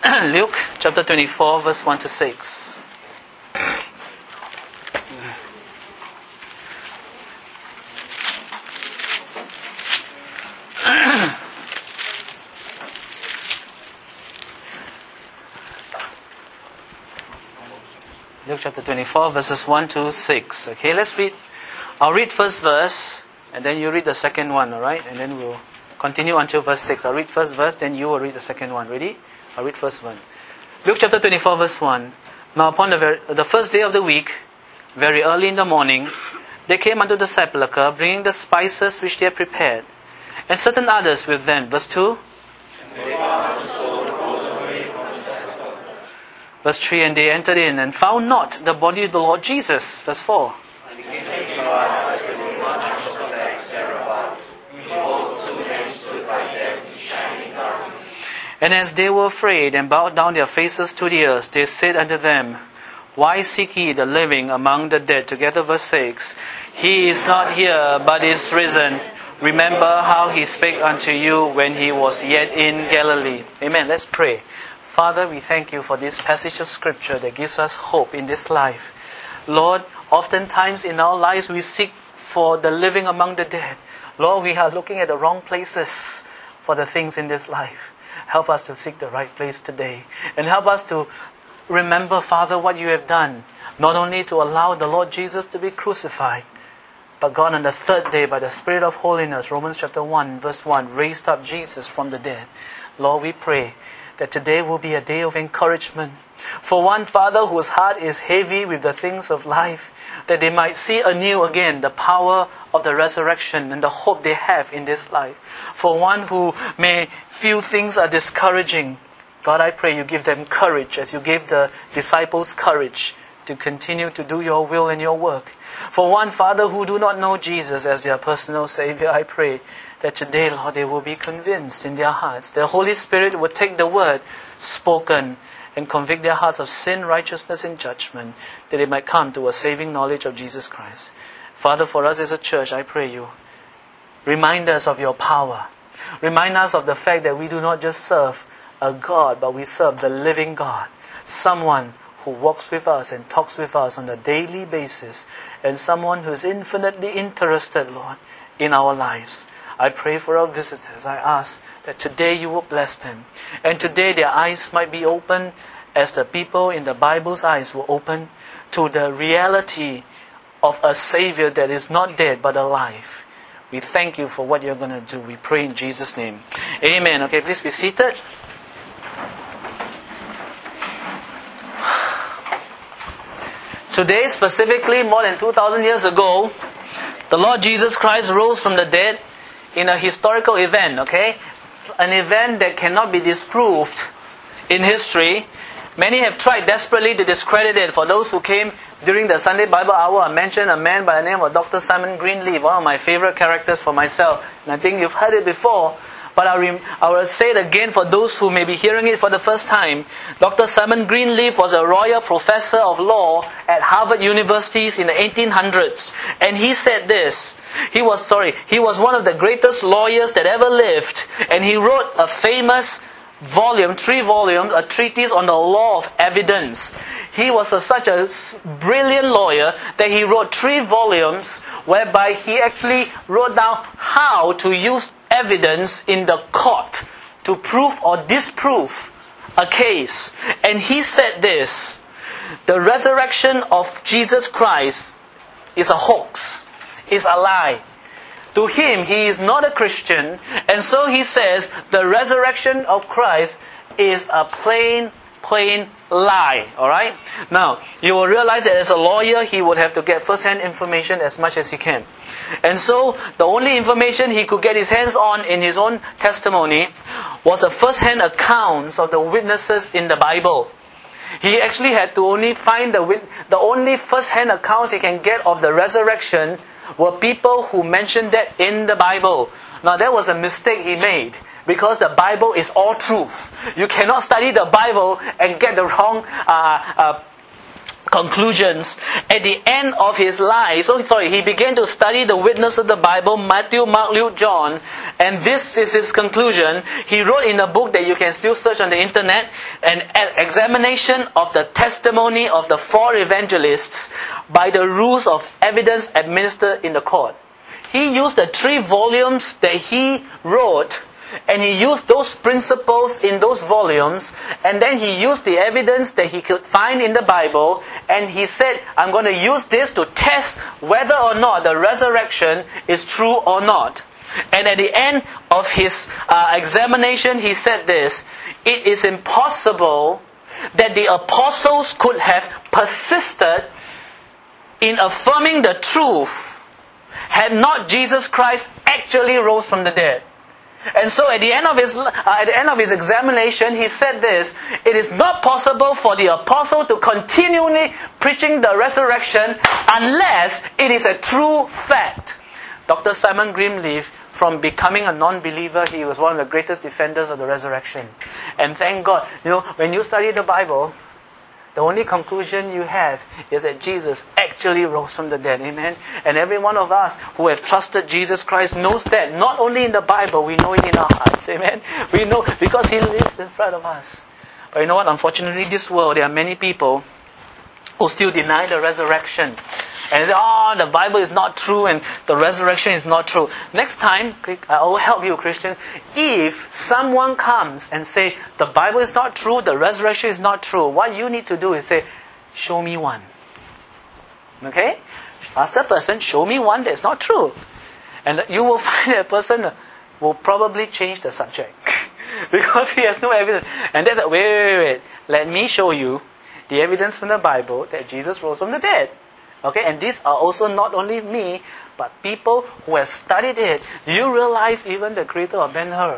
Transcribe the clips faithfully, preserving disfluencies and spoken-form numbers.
Luke chapter twenty-four, verse one to six. Luke chapter twenty-four, verses one to six. Okay, let's read. I'll read first verse, and then you read the second one, alright? And then we'll continue until verse six. I'll read first verse, then you will read the second one. Ready? I'll read first one. Luke chapter twenty-four, verse one. Now upon the, very, the first day of the week, very early in the morning, they came unto the sepulchre, bringing the spices which they had prepared, and certain others with them. Verse two. Verse three, and they entered in and found not the body of the Lord Jesus. Verse four. And as they were afraid and bowed down their faces to the earth, they said unto them, Why seek ye the living among the dead? Together, verse six. He is not here, but is risen. Remember how he spake unto you when he was yet in Galilee. Amen. Let's pray. Father, we thank you for this passage of Scripture that gives us hope in this life. Lord, oftentimes in our lives we seek for the living among the dead. Lord, we are looking at the wrong places for the things in this life. Help us to seek the right place today. And help us to remember, Father, what you have done. Not only to allow the Lord Jesus to be crucified, but God on the third day by the Spirit of holiness, Romans chapter one, verse one, raised up Jesus from the dead. Lord, we pray that today will be a day of encouragement. For one, Father, whose heart is heavy with the things of life, that they might see anew again the power of the resurrection and the hope they have in this life. For one who may feel things are discouraging, God, I pray you give them courage as you gave the disciples courage to continue to do your will and your work. For one, Father, who do not know Jesus as their personal Savior, I pray that today, Lord, they will be convinced in their hearts. The Holy Spirit will take the word spoken and convict their hearts of sin, righteousness, and judgment, that they might come to a saving knowledge of Jesus Christ. Father, for us as a church, I pray you, remind us of your power. Remind us of the fact that we do not just serve a God, but we serve the living God. Someone who walks with us and talks with us on a daily basis, and someone who is infinitely interested, Lord, in our lives. I pray for our visitors. I ask that today you will bless them. And today their eyes might be open as the people in the Bible's eyes were open to the reality of a Savior that is not dead but alive. We thank you for what you're going to do. We pray in Jesus' name. Amen. Okay, please be seated. Today, specifically, more than two thousand years ago, the Lord Jesus Christ rose from the dead in a historical event, okay? An event that cannot be disproved in history. Many have tried desperately to discredit it. For those who came during the Sunday Bible Hour, I mentioned a man by the name of Doctor Simon Greenleaf, one of my favorite characters for myself. And I think you've heard it before, but I, rem- I will say it again for those who may be hearing it for the first time. Doctor Simon Greenleaf was a royal professor of law at Harvard University in the eighteen hundreds. And he said this. He was, sorry, he was one of the greatest lawyers that ever lived. And he wrote a famous volume, three volumes, a treatise on the law of evidence. He was a, such a brilliant lawyer that he wrote three volumes whereby he actually wrote down how to use evidence in the court to prove or disprove a case. And he said this: the resurrection of Jesus Christ is a hoax, is a lie. To him, he is not a Christian, and so he says the resurrection of Christ is a plain, plain lie. Alright? Now, you will realize that as a lawyer, he would have to get first-hand information as much as he can. And so, the only information he could get his hands on in his own testimony was a first-hand accounts of the witnesses in the Bible. He actually had to only find the wit- the only first-hand accounts he can get of the resurrection were people who mentioned that in the Bible. Now, that was a mistake he made, because the Bible is all truth. You cannot study the Bible and get the wrong uh, uh, conclusions at the end of his life. So sorry, he began to study the witness of the Bible, Matthew, Mark, Luke, John, and this is his conclusion. He wrote in a book that you can still search on the internet, an examination of the testimony of the four evangelists by the rules of evidence administered in the court. He used the three volumes that he wrote, and he used those principles in those volumes, and then he used the evidence that he could find in the Bible, and he said, I'm going to use this to test whether or not the resurrection is true or not. And at the end of his uh, examination, he said this: it is impossible that the apostles could have persisted in affirming the truth had not Jesus Christ actually rose from the dead. And so at the end of his uh, at the end of his examination, he said this: it is not possible for the apostle to continually preaching the resurrection unless it is a true fact. Doctor Simon Greenleaf, from becoming a non-believer, he was one of the greatest defenders of the resurrection. And thank God, you know, when you study the Bible, the only conclusion you have is that Jesus actually rose from the dead. Amen? And every one of us who have trusted Jesus Christ knows that. Not only in the Bible, we know it in our hearts. Amen? We know because He lives in front of us. But you know what? Unfortunately, in this world, there are many people who still deny the resurrection. And they say, oh, the Bible is not true and the resurrection is not true. Next time, I will help you, Christian. If someone comes and say, the Bible is not true, the resurrection is not true, what you need to do is say, show me one. Okay? Ask the person, show me one that's not true. And you will find that person will probably change the subject. Because he has no evidence. And that's like, wait, wait, wait, wait. Let me show you the evidence from the Bible that Jesus rose from the dead. Okay, and these are also not only me, but people who have studied it. Do you realize even the creator of Ben-Hur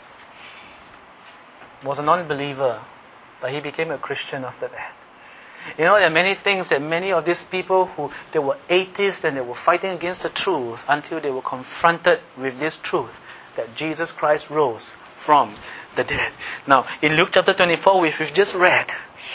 was a non-believer, but he became a Christian after that? You know, there are many things that many of these people who, they were atheists and they were fighting against the truth until they were confronted with this truth, that Jesus Christ rose from the dead. Now, in Luke chapter twenty-four, which we've just read,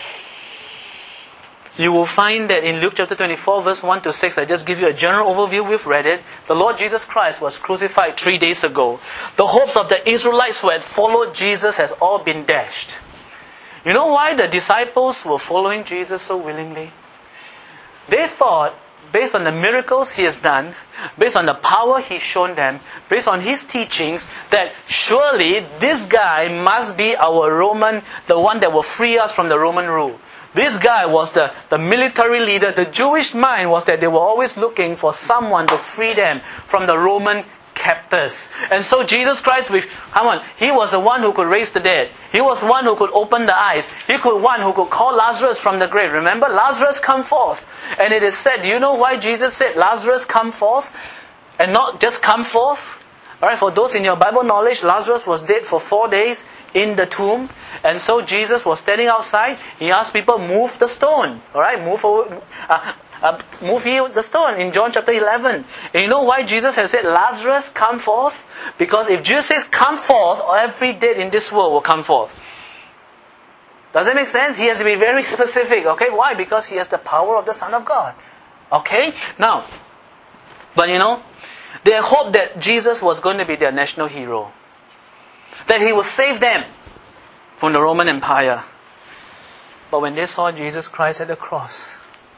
you will find that in Luke chapter twenty-four, verse one to six, I just give you a general overview, we've read it. The Lord Jesus Christ was crucified three days ago. The hopes of the Israelites who had followed Jesus has all been dashed. You know why the disciples were following Jesus so willingly? They thought, based on the miracles He has done, based on the power He's shown them, based on His teachings, that surely this guy must be our Roman, the one that will free us from the Roman rule. This guy was the, the military leader. The Jewish mind was that they were always looking for someone to free them from the Roman captors. And so Jesus Christ, with, come on, He was the one who could raise the dead. He was one who could open the eyes. He could one who could call Lazarus from the grave. Remember, Lazarus, come forth. And it is said, do you know why Jesus said, Lazarus, come forth? And not just come forth? Alright, for those in your Bible knowledge, Lazarus was dead for four days in the tomb. And so Jesus was standing outside. He asked people, move the stone. Alright, move over, uh, uh, move here the stone in John chapter eleven. And you know why Jesus has said, Lazarus, come forth? Because if Jesus says, come forth, every dead in this world will come forth. Does that make sense? He has to be very specific. Okay, why? Because He has the power of the Son of God. Okay, now, but you know, they hoped that Jesus was going to be their national hero. That He would save them from the Roman Empire. But when they saw Jesus Christ at the cross,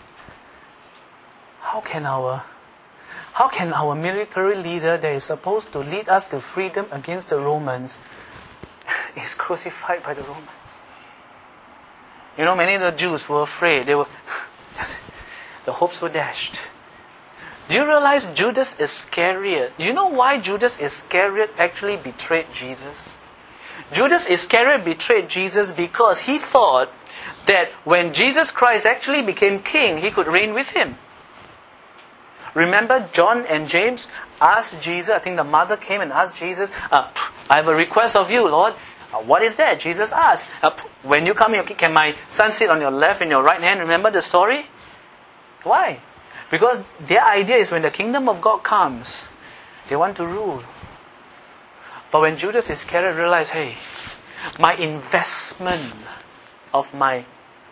how can our how can our military leader that is supposed to lead us to freedom against the Romans is crucified by the Romans? You know, many of the Jews were afraid. They were the hopes were dashed. Do you realize Judas Iscariot? Do you know why Judas Iscariot actually betrayed Jesus? Judas Iscariot betrayed Jesus because he thought that when Jesus Christ actually became king, he could reign with Him. Remember, John and James asked Jesus, I think the mother came and asked Jesus, uh, I have a request of you, Lord. Uh, what is that? Jesus asked, uh, when you come here, can my son sit on your left and your right hand? Remember the story? Why? Because their idea is when the kingdom of God comes, they want to rule. But when Judas Iscariot realized, hey, my investment of my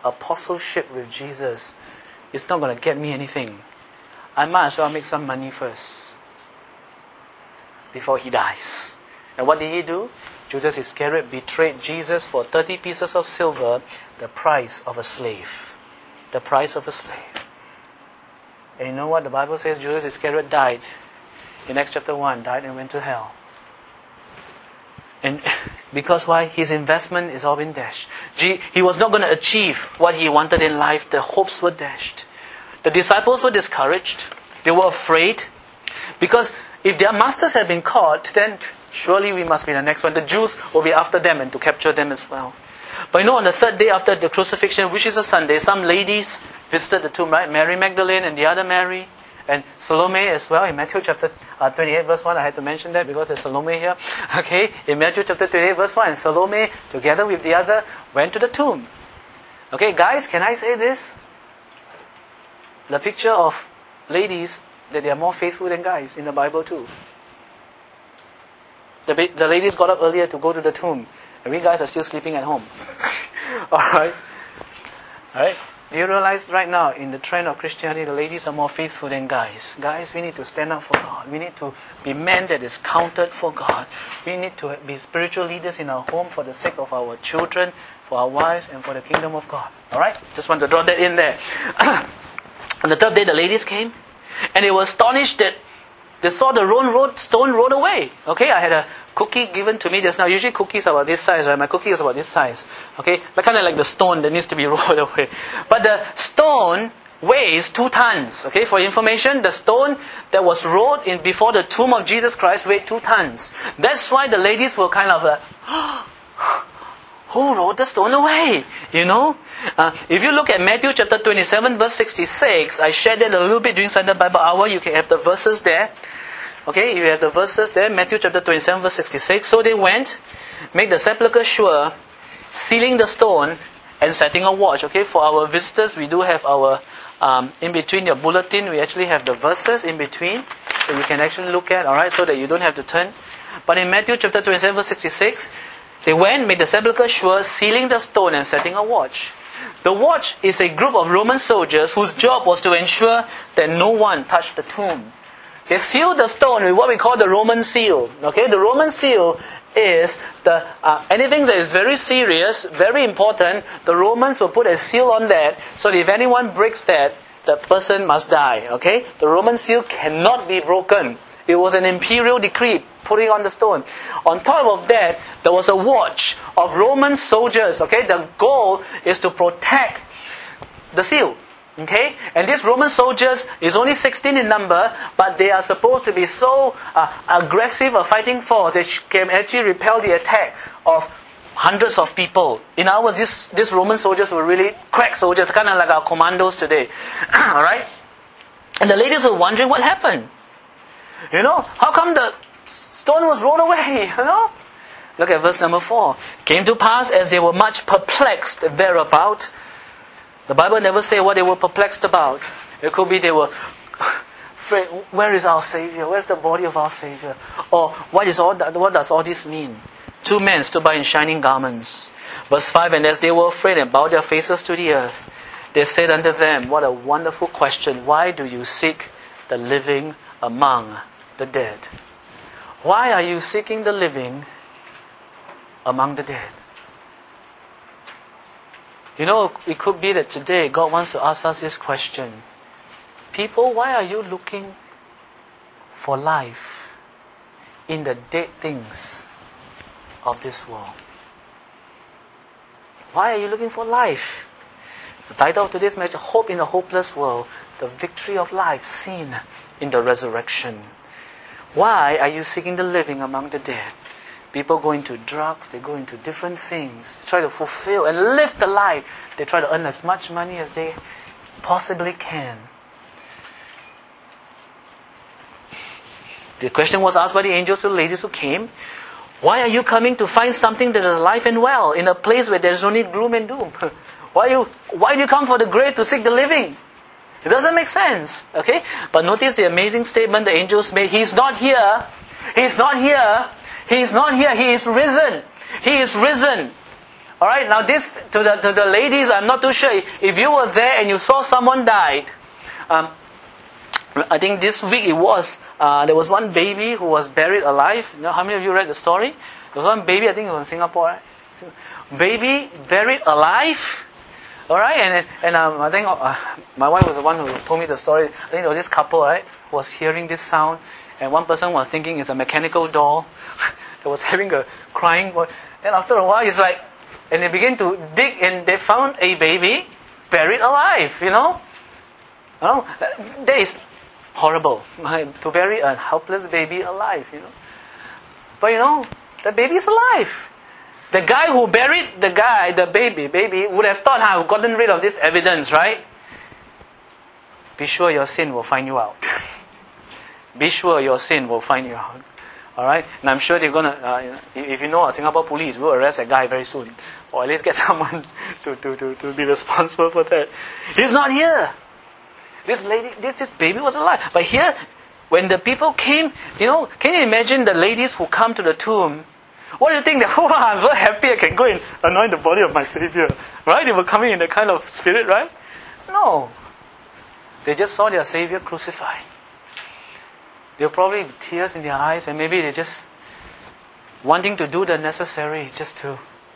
apostleship with Jesus is not going to get me anything. I might as well make some money first before he dies. And what did he do? Judas Iscariot betrayed Jesus for thirty pieces of silver, the price of a slave. The price of a slave. And you know what the Bible says? Judas Iscariot died. In Acts chapter one, died and went to hell. And because why? His investment is all been dashed. He was not going to achieve what he wanted in life. The hopes were dashed. The disciples were discouraged. They were afraid. Because if their masters had been caught, then surely we must be the next one. The Jews will be after them and to capture them as well. But you know, on the third day after the crucifixion, which is a Sunday, some ladies visited the tomb, right? Mary Magdalene and the other Mary. And Salome as well, in Matthew chapter uh, twenty-eight verse one, I had to mention that because there's Salome here. Okay, in Matthew chapter twenty-eight verse one, and Salome, together with the other, went to the tomb. Okay, guys, can I say this? The picture of ladies, that they are more faithful than guys in the Bible too. The, the ladies got up earlier to go to the tomb, and we guys are still sleeping at home. Alright? Alright? Do you realize right now, in the trend of Christianity, the ladies are more faithful than guys? Guys, we need to stand up for God. We need to be men that is counted for God. We need to be spiritual leaders in our home for the sake of our children, for our wives, and for the kingdom of God. Alright? Just want to draw that in there. On the third day, the ladies came, and they were astonished that they saw the stone rolled away. Okay, I had a cookie given to me just now. Usually cookies are about this size, right? My cookie is about this size. Okay, but kind of like the stone that needs to be rolled away. But the stone weighs two tons. Okay, for information, the stone that was rolled in before the tomb of Jesus Christ weighed two tons. That's why the ladies were kind of like, who rolled the stone away? You know? Uh, if you look at Matthew chapter twenty-seven verse sixty-six, I shared that a little bit during Sunday Bible Hour. You can have the verses there. Okay, you have the verses there. Matthew chapter twenty-seven verse sixty-six. So they went, make the sepulchre sure, sealing the stone, and setting a watch. Okay, for our visitors, we do have our, um, in between your bulletin, we actually have the verses in between, that you can actually look at, alright, so that you don't have to turn. But in Matthew chapter twenty-seven verse sixty-six, they went, made the sepulchre sure, sealing the stone and setting a watch. The watch is a group of Roman soldiers whose job was to ensure that no one touched the tomb. They sealed the stone with what we call the Roman seal. Okay, the Roman seal is the uh, anything that is very serious, very important. The Romans will put a seal on that, so that if anyone breaks that, the person must die. Okay, the Roman seal cannot be broken. It was an imperial decree putting on the stone. On top of that, there was a watch of Roman soldiers. Okay, the goal is to protect the seal. Okay, and these Roman soldiers is only sixteen in number, but they are supposed to be so uh, aggressive a fighting force they can actually repel the attack of hundreds of people. In other words, these, these Roman soldiers were really crack soldiers, kind of like our commandos today. Alright? And the ladies were wondering what happened. You know, how come the stone was rolled away? You know? Look at verse number four. Came to pass as they were much perplexed thereabout. The Bible never say what they were perplexed about. It could be they were, where is our Savior? Where's the body of our Savior? Or what is all that, what does all this mean? Two men stood by in shining garments. Verse five, and as they were afraid and bowed their faces to the earth, they said unto them, what a wonderful question. Why do you seek the living among the dead? Why are you seeking the living among the dead? You know, it could be that today God wants to ask us this question. People, why are you looking for life in the dead things of this world? Why are you looking for life? The title of today's message, Hope in a Hopeless World, the victory of life seen in the resurrection. Why are you seeking the living among the dead? People go into drugs, they go into different things, try to fulfill and live the life. They try to earn as much money as they possibly can. The question was asked by the angels to the ladies who came, why are you coming to find something that is alive and well in a place where there is only gloom and doom? Why you why do you come for the grave to seek the living? It doesn't make sense. Okay? But notice the amazing statement the angels made. He's not here. He's not here. He is not here. He is risen. He is risen. All right, now this, to the, to the ladies, I'm not too sure. If you were there and you saw someone died, um, I think this week it was, uh, there was one baby who was buried alive. You know, how many of you read the story? There was one baby, I think it was in Singapore, right? Baby buried alive. All right, and and um, I think uh, my wife was the one who told me the story. I think there was this couple, right, who was hearing this sound, and one person was thinking it's a mechanical doll that was having a crying voice. Then after a while, it's like, and they began to dig, and they found a baby buried alive. You know, you know, that is horrible, to bury a helpless baby alive. You know, but you know, the baby is alive. The guy who buried the guy, the baby, baby, would have thought, I've gotten rid of this evidence, right? Be sure your sin will find you out. Be sure your sin will find you out. Alright? And I'm sure they're going to, uh, if you know, Singapore police will arrest that guy very soon. Or at least get someone to, to, to, to be responsible for that. He's not here. This lady, this, this baby was alive. But here, when the people came, you know, can you imagine the ladies who come to the tomb? What do you think? That, oh, I'm so happy I can go and anoint the body of my Savior. Right? They were coming in that kind of spirit, right? No. They just saw their Savior crucified. They were probably with tears in their eyes, and maybe they just wanting to do the necessary just to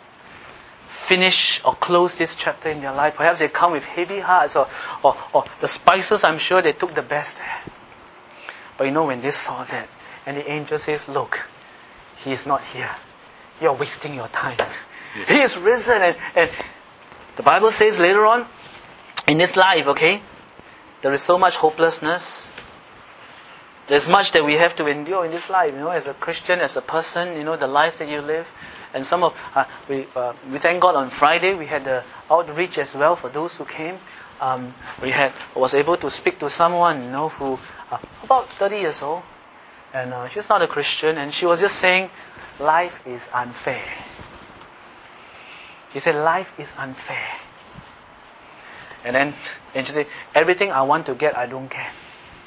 finish or close this chapter in their life. Perhaps they come with heavy hearts, or, or, or the spices, I'm sure they took the best there. But you know, when they saw that, and the angel says, look, He is not here. You're wasting your time. He is risen. And, and the Bible says later on, in this life, okay, there is so much hopelessness. There's much that we have to endure in this life, you know, as a Christian, as a person, you know, the lives that you live. And some of, uh, we uh, we thank God on Friday, we had the outreach as well for those who came. Um, we had was able to speak to someone, you know, who, uh, about thirty years old. And uh, she's not a Christian, and she was just saying, life is unfair. She said, life is unfair. And then, and she said, everything I want to get, I don't get.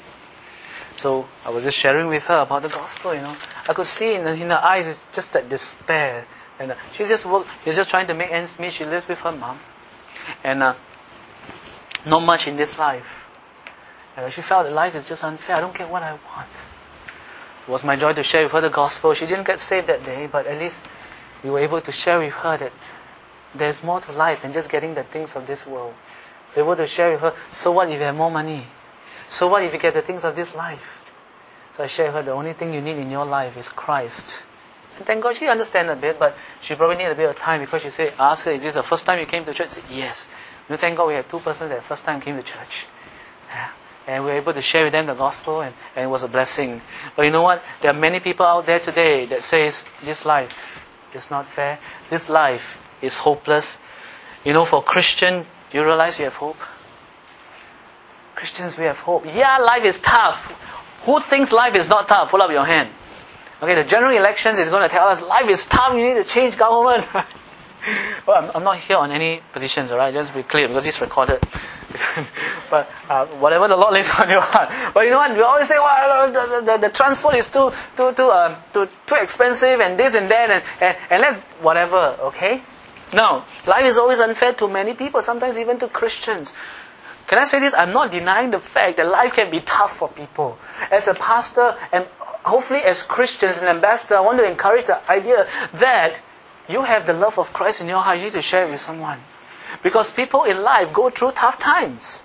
So I was just sharing with her about the gospel, you know. I could see in, in her eyes, it's just that despair. And uh, she's just work, she's just trying to make ends meet. She lives with her mom. And uh, not much in this life. And she felt that life is just unfair. I don't get what I want. It was my joy to share with her the gospel. She didn't get saved that day, but at least we were able to share with her that there's more to life than just getting the things of this world. We were able to share with her, so what if you have more money? So what if you get the things of this life? So I shared with her, the only thing you need in your life is Christ. And thank God she understands a bit, but she probably needed a bit of time, because she said, ask her, is this the first time you came to church? I said, yes. And thank God we had two persons that first time came to church. Yeah. And we were able to share with them the gospel, and, and it was a blessing. But you know what? There are many people out there today that says, this life is not fair. This life is hopeless. You know, for Christian, do you realize you have hope? Christians, we have hope. Yeah, life is tough. Who thinks life is not tough? Pull up your hand. Okay, the general elections is going to tell us life is tough, you need to change government. Well, I'm, I'm not here on any positions, alright? Just be clear, because it's recorded. But uh, whatever the Lord lays on your heart. But you know what? We always say, well, the, the, the transport is too too too uh, too too expensive, and this and that, and, and, and let's whatever. Okay? No, life is always unfair to many people. Sometimes even to Christians. Can I say this? I'm not denying the fact that life can be tough for people. As a pastor, and hopefully as Christians and ambassador, I want to encourage the idea that you have the love of Christ in your heart. You need to share it with someone. Because people in life go through tough times.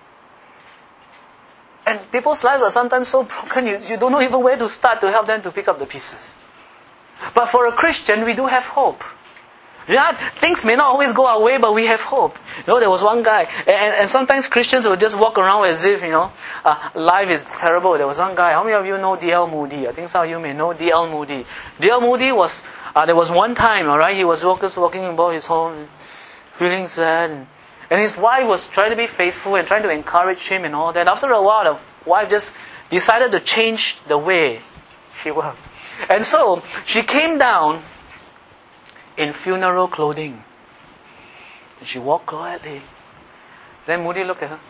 And people's lives are sometimes so broken, you, you don't know even where to start to help them to pick up the pieces. But for a Christian, we do have hope. Yeah, things may not always go our way, but we have hope. You know, there was one guy, and, and sometimes Christians will just walk around as if, you know, uh, life is terrible. There was one guy, how many of you know D L Moody? I think some of you may know D L Moody. D L Moody was, uh, there was one time, alright, he was just walking about his home, feeling sad, and, and his wife was trying to be faithful and trying to encourage him and all that. After a while, the wife just decided to change the way she worked. And so, she came down in funeral clothing. And she walked quietly. Then Moody looked at her.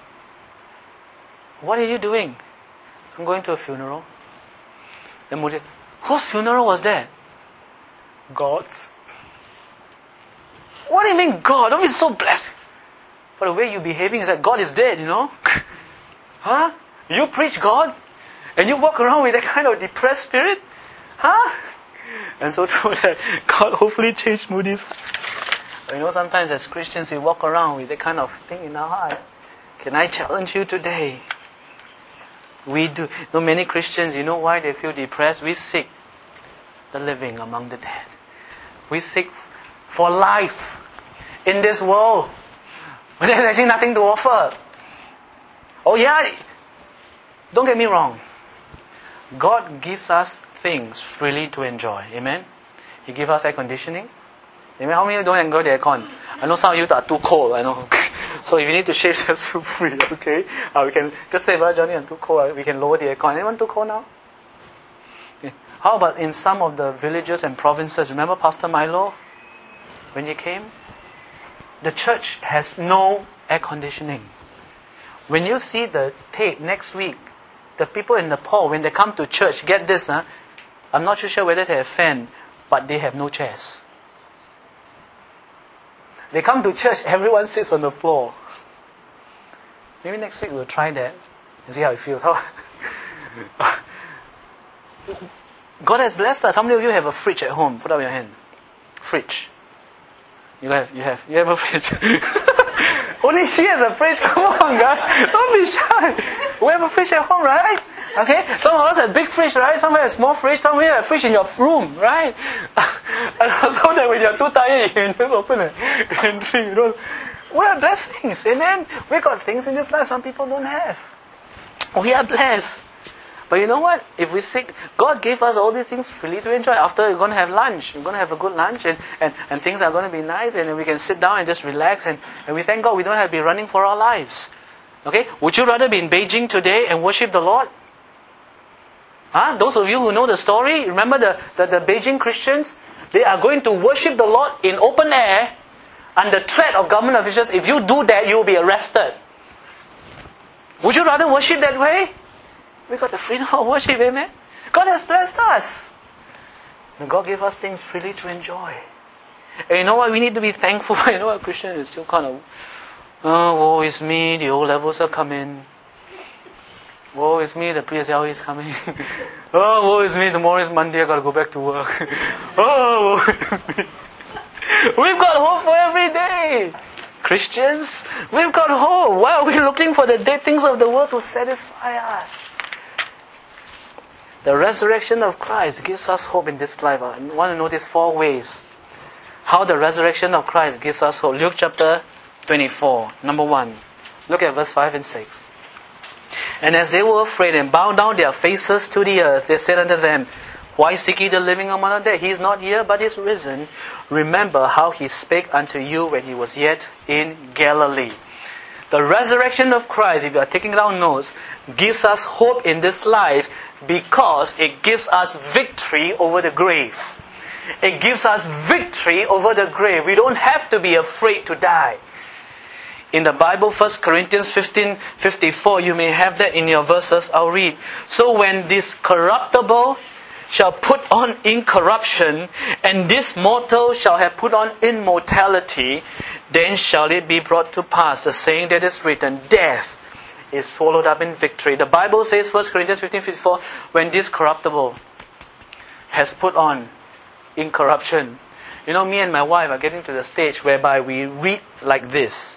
What are you doing? I'm going to a funeral. Then Moody, whose funeral was that? God's. What do you mean God? Don't be so blessed. But the way you're behaving is that God is dead, you know? Huh? You preach God? And you walk around with that kind of depressed spirit? Huh? And so through that, God hopefully changed Moody's. You know, sometimes as Christians, we walk around with that kind of thing in our heart. Can I challenge you today? We do. You know, many Christians, you know why they feel depressed? We seek the living among the dead. We seek for life in this world. But there's actually nothing to offer. Oh yeah, don't get me wrong. God gives us things freely to enjoy. Amen? He gives us air conditioning. Amen? How many of you don't enjoy the aircon? I know some of you are too cold. I know. So if you need to shave, just feel free. Okay? Uh, we can just say, Brother Johnny, I'm too cold. Uh, we can lower the aircon. Anyone too cold now? Okay. How about in some of the villages and provinces? Remember Pastor Milo? When he came? The church has no air conditioning. When you see the tape next week, the people in Nepal, when they come to church, get this, huh? I'm not too sure whether they have fan, but they have no chairs. They come to church, everyone sits on the floor. Maybe next week we'll try that and see how it feels. How God has blessed us. How many of you have a fridge at home? Put up your hand. Fridge. You have, you have, you have a fridge. Only she has a fridge. Come on, guys. Don't be shy. We have a fridge at home, right? Okay? Some of us have big fridge, right? Some have small fridge. Some of you have a fridge in your room, right? And also that when you're too tired, you can just open it and drink. You know, we are blessings. Amen? We got things in this life some people don't have. We are blessed. But you know what? If we seek, God gave us all these things freely to enjoy. After we're going to have lunch, we're going to have a good lunch, and, and, and things are going to be nice, and we can sit down and just relax, and, and we thank God we don't have to be running for our lives. Okay? Would you rather be in Beijing today and worship the Lord? Huh? Those of you who know the story, remember the, the, the Beijing Christians? They are going to worship the Lord in open air under threat of government officials. If you do that, you will be arrested. Would you rather worship that way? We got the freedom of worship, amen? God has blessed us. And God gave us things freely to enjoy. And you know what? We need to be thankful. You know what? Christian is still kind of, oh, woe is me, the O levels are coming. Woe is me, the P S L E is coming. Oh, woe is me, tomorrow is Monday, I got to go back to work. Oh, woe is me. We've got hope for every day. Christians, we've got hope. Why are we looking for the dead things of the world to satisfy us? The resurrection of Christ gives us hope in this life. I want to notice four ways how the resurrection of Christ gives us hope. Luke chapter twenty-four, number one. Look at verse five and six. And as they were afraid and bowed down their faces to the earth, they said unto them, Why seek ye the living among the dead? He is not here, but is risen. Remember how he spake unto you when he was yet in Galilee. The resurrection of Christ, if you are taking down notes, gives us hope in this life because it gives us victory over the grave. It gives us victory over the grave. We don't have to be afraid to die. In the Bible, First Corinthians fifteen fifty-four, you may have that in your verses. I'll read. So when this corruptible shall put on incorruption, and this mortal shall have put on immortality, then shall it be brought to pass, the saying that is written, Death is swallowed up in victory. The Bible says, First Corinthians fifteen fifty-four, when this corruptible has put on incorruption. You know, me and my wife are getting to the stage whereby we read like this.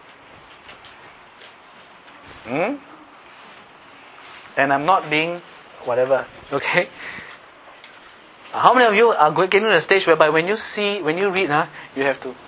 Hmm? And I'm not being whatever, okay? How many of you are getting to the stage whereby when you see, when you read, huh, you have to...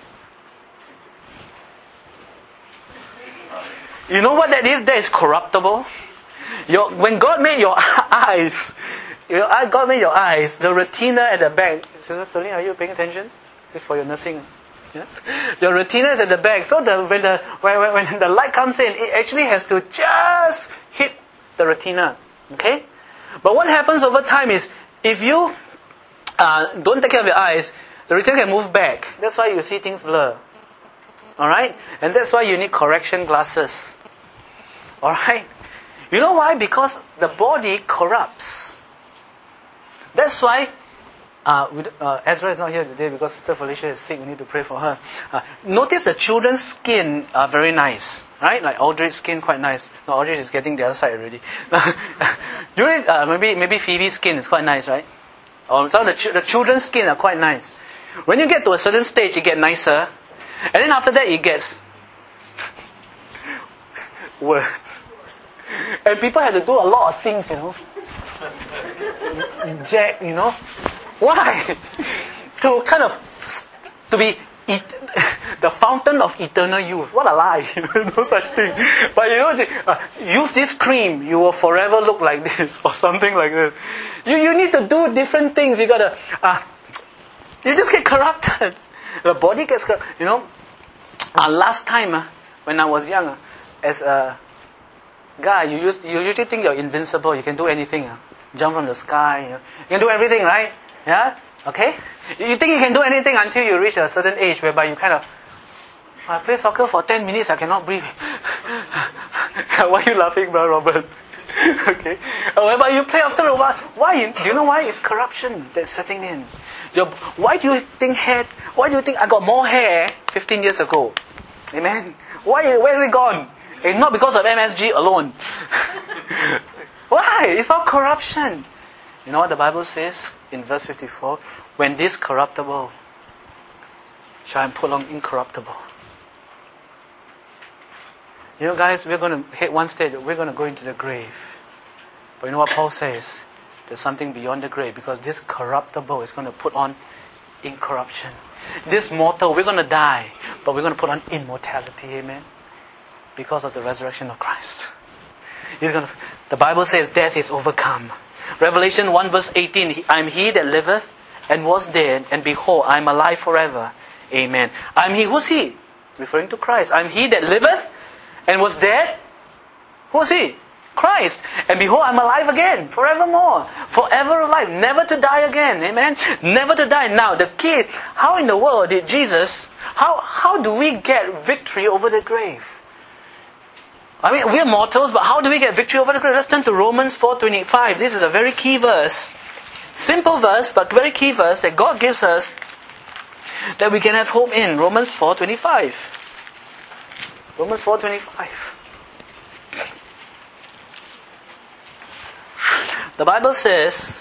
You know what that is? That is corruptible. Your, when God made your eyes, you know, God made your eyes, the retina at the back. Sister Celine, are you paying attention? This is for your nursing. Yeah? Your retina is at the back. So the, when, the, when, when the light comes in, it actually has to just hit the retina. Okay? But what happens over time is, if you uh, don't take care of your eyes, the retina can move back. That's why you see things blur. Alright? And that's why you need correction glasses. Alright? You know why? Because the body corrupts. That's why Uh, with, uh, Ezra is not here today because Sister Felicia is sick. We need to pray for her. Uh, notice the children's skin are very nice, right? Like Audrey's skin, quite nice. No, Audrey is getting the other side already. During, uh, maybe maybe Phoebe's skin is quite nice, right? Or some of the, ch- the children's skin are quite nice. When you get to a certain stage, it gets nicer, and then after that, it gets worse. And people have to do a lot of things, you know. Jack, you know. Why? To kind of, to be et- the fountain of eternal youth. What a lie. No such thing. But you know, uh, use this cream, you will forever look like this, or something like this. You you need to do different things. You gotta, uh, you just get corrupted. The body gets corrupted. You know, uh, last time, uh, when I was young, uh, as a guy, you used you usually think you're invincible. You can do anything. Uh, jump from the sky. You know. You can do everything, right? Yeah? Okay? You think you can do anything until you reach a certain age whereby you kind of, I play soccer for ten minutes, I cannot breathe. Why are you laughing, Brother Robert? Okay? Whereby you play after a while. Why? Do you know why? It's corruption that's setting in. Your, why do you think hair, why do you think I got more hair fifteen years ago? Amen? Why? Where is it gone? It's not because of M S G alone. Why? It's all corruption. You know what the Bible says in verse fifty-four? When this corruptible shall I put on incorruptible. You know, guys, we're going to hit one stage. We're going to go into the grave. But you know what Paul says? There's something beyond the grave, because this corruptible is going to put on incorruption. This mortal, we're going to die, but we're going to put on immortality. Amen? Because of the resurrection of Christ. He's going to, the Bible says death is overcome. Revelation one verse eighteen, I am he that liveth and was dead, and behold, I am alive forever. Amen. I am he. Who's he? Referring to Christ. I am he that liveth and was dead. Who's he? Christ. And behold, I am alive again, forevermore. Forever alive, never to die again. Amen. Never to die. Now, the key, how in the world did Jesus, how, how do we get victory over the grave? I mean, we're mortals, but how do we get victory over the grave? Let's turn to Romans four twenty-five. This is a very key verse. Simple verse, but very key verse that God gives us that we can have hope in. Romans four twenty-five. Romans four twenty-five. The Bible says,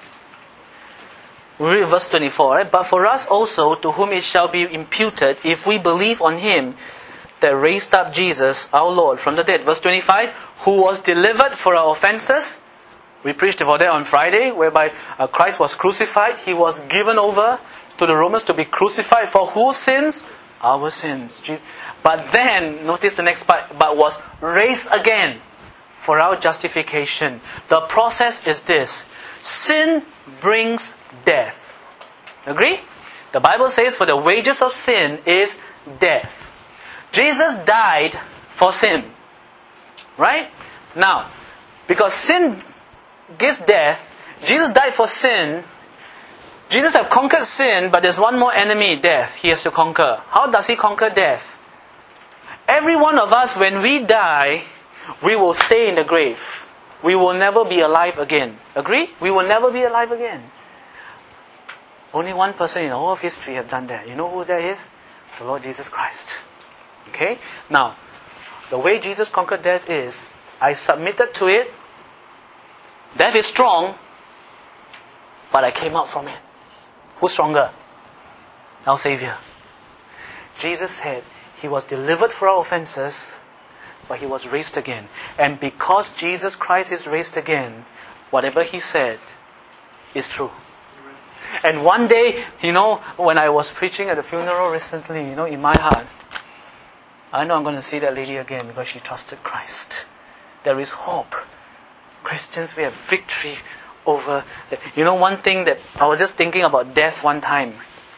we read verse twenty-four, right? But for us also, to whom it shall be imputed, if we believe on Him that raised up Jesus, our Lord, from the dead. Verse twenty-five, who was delivered for our offenses. We preached about that on Friday, whereby uh, Christ was crucified. He was given over to the Romans to be crucified for whose sins? Our sins. But then, notice the next part, but was raised again for our justification. The process is this. Sin brings death. Agree? The Bible says, for the wages of sin is death. Jesus died for sin. Right? Now, because sin gives death, Jesus died for sin. Jesus has conquered sin, but there's one more enemy, death, He has to conquer. How does He conquer death? Every one of us, when we die, we will stay in the grave. We will never be alive again. Agree? We will never be alive again. Only one person in all of history have done that. You know who that is? The Lord Jesus Christ. Okay? Now, the way Jesus conquered death is, I submitted to it. Death is strong, but I came out from it. Who's stronger? Our Savior. Jesus said He was delivered for our offenses, but He was raised again. And because Jesus Christ is raised again, whatever He said is true. And one day, you know, when I was preaching at the funeral recently, you know, in my heart, I know I'm going to see that lady again because she trusted Christ. There is hope. Christians, we have victory over... You know, one thing that I was just thinking about death one time.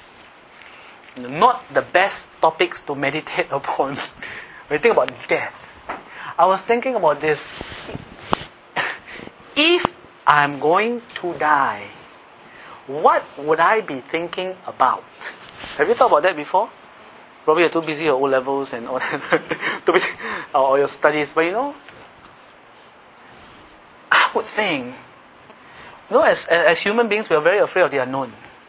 Not the best topics to meditate upon. When you think about death. I was thinking about this. If I'm going to die, what would I be thinking about? Have you thought about that before? Probably you're too busy with O-levels and all that. Too busy, or your studies. But you know, I would think, you know, as, as human beings, we are very afraid of the unknown.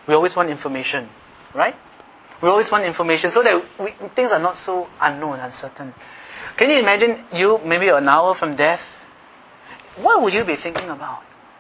We always want information, right? We always want information so that we, things are not so unknown, uncertain. Can you imagine you maybe an hour from death? What would you be thinking about?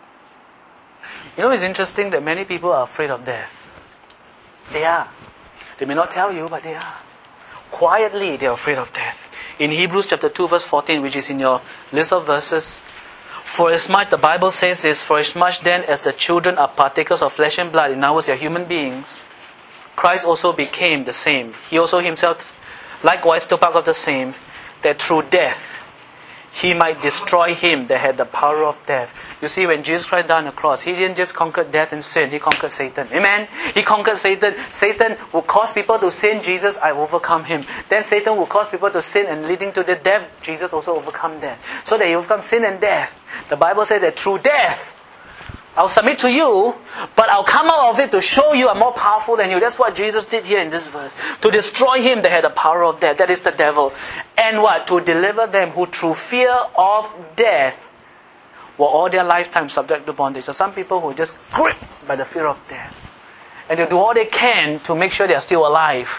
You know, it's interesting that many people are afraid of death. They are. They may not tell you, but they are. Quietly, they are afraid of death. In Hebrews chapter two, verse fourteen, which is in your list of verses, for as much, the Bible says this, for as much then as the children are partakers of flesh and blood, in other words, they are human beings, Christ also became the same. He also himself likewise took part of the same, that through death he might destroy him that had the power of death. You see, when Jesus Christ died on the cross, he didn't just conquer death and sin, he conquered Satan. Amen? He conquered Satan. Satan will cause people to sin, Jesus, I overcome him. Then Satan will cause people to sin and leading to the death, Jesus also overcome death. So that he overcome sin and death. The Bible says that through death, I'll submit to you, but I'll come out of it to show you I'm more powerful than you. That's what Jesus did here in this verse. To destroy him that had the power of death. That is the devil. And what? To deliver them who through fear of death were all their lifetime subject to bondage. So some people who are just gripped by the fear of death. And they do all they can to make sure they are still alive.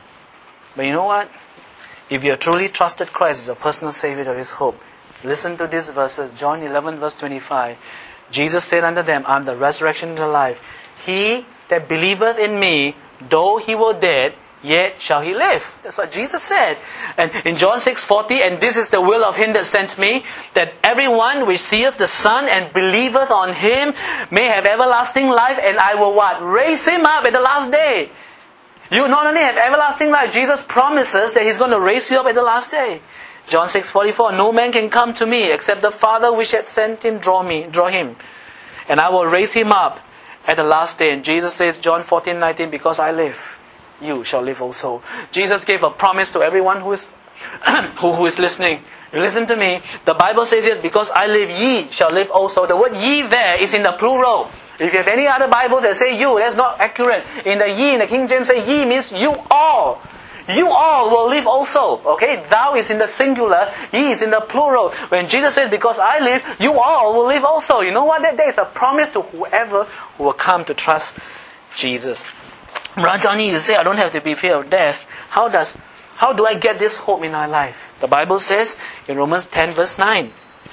But you know what? If you have truly trusted Christ as your personal Savior, there is hope. Listen to these verses. John eleven verse twenty-five. Jesus said unto them, I am the resurrection and the life. He that believeth in me, though he were dead, yet shall he live. That's what Jesus said. And in John six forty, and this is the will of him that sent me, that everyone which seeth the Son and believeth on him may have everlasting life, and I will what? Raise him up at the last day. You not only have everlasting life, Jesus promises that he's going to raise you up at the last day. John six forty-four, no man can come to me except the Father which hath sent him draw me, draw him. And I will raise him up at the last day. And Jesus says, John fourteen nineteen, because I live, you shall live also. Jesus gave a promise to everyone who is who, who is listening. Listen to me. The Bible says it, because I live, ye shall live also. The word ye there is in the plural. If you have any other Bibles that say you, that's not accurate. In the ye, in the King James, say ye means you all. You all will live also. Okay? Thou is in the singular, ye is in the plural. When Jesus said, because I live, you all will live also. You know what? That there is a promise to whoever who will come to trust Jesus. Brother Johnny, you say, I don't have to be fear of death. How does, how do I get this hope in my life? The Bible says in Romans ten verse nine,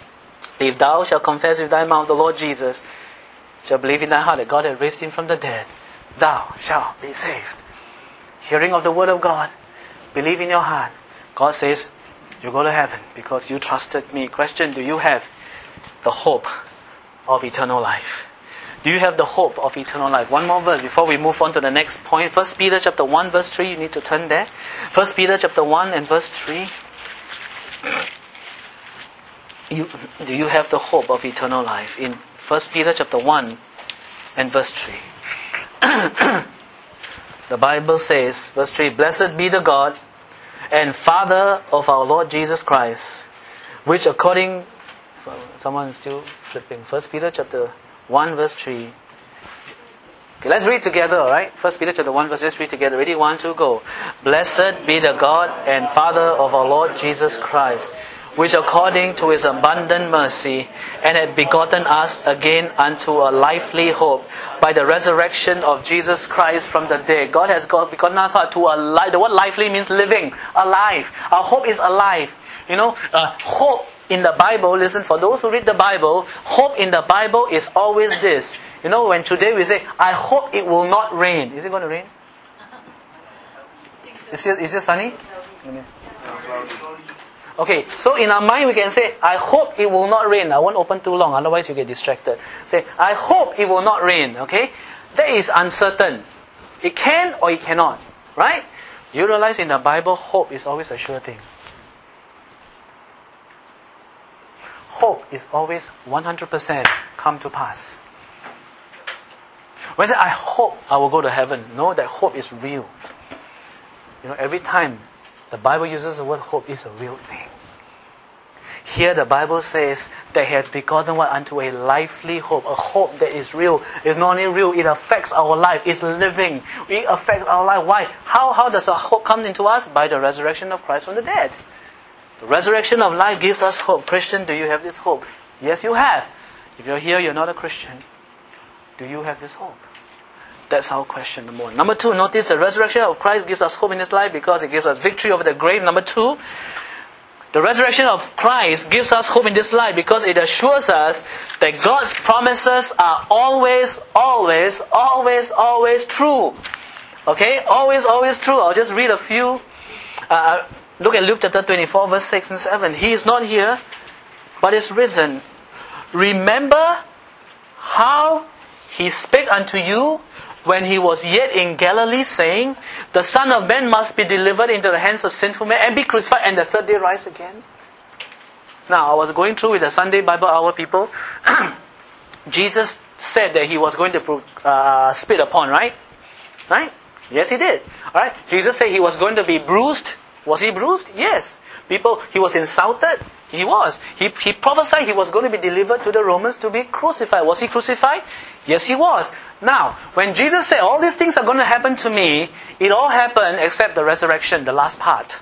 if thou shalt confess with thy mouth the Lord Jesus, shall believe in thy heart that God hath raised him from the dead, thou shalt be saved. Hearing of the word of God, believe in your heart. God says, you go to heaven because you trusted me. Question, do you have the hope of eternal life? Do you have the hope of eternal life? One more verse before we move on to the next point. First Peter chapter one verse three, you need to turn there. First Peter chapter one and verse three. You, do you have the hope of eternal life? In First Peter chapter one and verse three. The Bible says, verse three, blessed be the God and Father of our Lord Jesus Christ, which according, someone is still flipping, First Peter chapter one verse three. Okay, let's read together, alright? First Peter chapter one verse, let's read together. Ready? One, two, go. Blessed be the God and Father of our Lord Jesus Christ, which according to his abundant mercy, and hath begotten us again unto a lively hope by the resurrection of Jesus Christ from the dead. God has begotten us to a life. The word lively means living, alive. Our hope is alive. You know, uh, hope in the Bible, listen, for those who read the Bible, hope in the Bible is always this. You know, when today we say, I hope it will not rain. Is it going to rain? Is it, is it sunny? Okay, so in our mind we can say, I hope it will not rain. I won't open too long, otherwise you get distracted. Say, I hope it will not rain. Okay? That is uncertain. It can or it cannot. Right? Do you realize in the Bible, hope is always a sure thing? Hope is always one hundred percent come to pass. When I say, I hope I will go to heaven, know that hope is real. You know, every time the Bible uses the word hope, is a real thing. Here the Bible says that he has begotten what unto a lively hope. A hope that is real. It's not only real, it affects our life. It's living. It affects our life. Why? How, how does a hope come into us? By the resurrection of Christ from the dead. The resurrection of life gives us hope. Christian, do you have this hope? Yes, you have. If you're here, you're not a Christian. Do you have this hope? That's our question, number one. Number two, notice the resurrection of Christ gives us hope in this life because it gives us victory over the grave. Number two, the resurrection of Christ gives us hope in this life because it assures us that God's promises are always, always, always, always true. Okay? Always, always true. I'll just read a few. Uh, look at Luke chapter twenty-four, verse six and seven. He is not here, but is risen. Remember how He spake unto you when He was yet in Galilee, saying, the Son of Man must be delivered into the hands of sinful men and be crucified, and the third day rise again. Now, I was going through with the Sunday Bible Hour people. Jesus said that He was going to uh, spit upon, right? Right? Yes, He did. All right. Jesus said He was going to be bruised. Was He bruised? Yes. People, He was insulted. He was. He, he prophesied He was going to be delivered to the Romans to be crucified. Was He crucified? Yes, He was. Now, when Jesus said, all these things are going to happen to me, it all happened except the resurrection, the last part.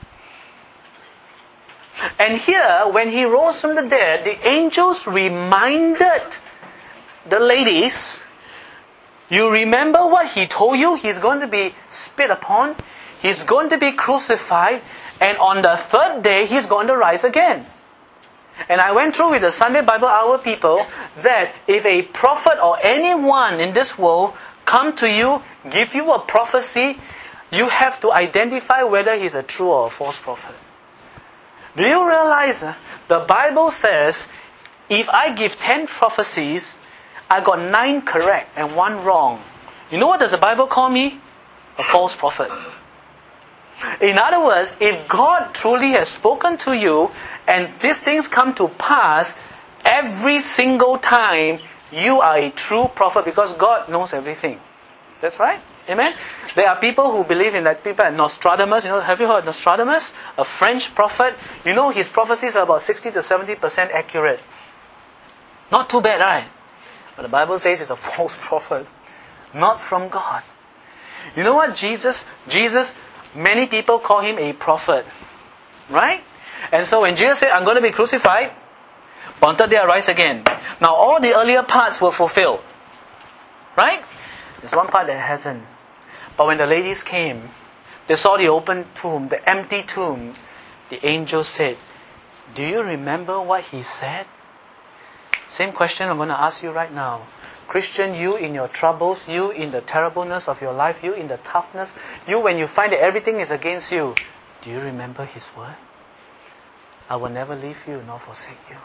And here, when He rose from the dead, the angels reminded the ladies, you remember what He told you? He's going to be spit upon. He's going to be crucified. And on the third day, He's going to rise again. And I went through with the Sunday Bible Hour people that if a prophet or anyone in this world come to you, give you a prophecy, you have to identify whether he's a true or a false prophet. Do you realize uh, the Bible says, if I give ten prophecies, I got nine correct and one wrong. You know what does the Bible call me? A false prophet. In other words, if God truly has spoken to you and these things come to pass, every single time you are a true prophet because God knows everything. That's right? Amen? There are people who believe in that. People like Nostradamus. You know, have you heard of Nostradamus? A French prophet. You know his prophecies are about sixty to seventy percent accurate. Not too bad, right? But the Bible says he's a false prophet. Not from God. You know what Jesus, Jesus, many people call Him a prophet. Right? And so when Jesus said, I'm going to be crucified, but on third day I rise again. Now all the earlier parts were fulfilled. Right? There's one part that hasn't. But when the ladies came, they saw the open tomb, the empty tomb. The angel said, do you remember what He said? Same question I'm going to ask you right now. Christian, you in your troubles, you in the terribleness of your life, you in the toughness, you when you find that everything is against you, do you remember His word? I will never leave you nor forsake you.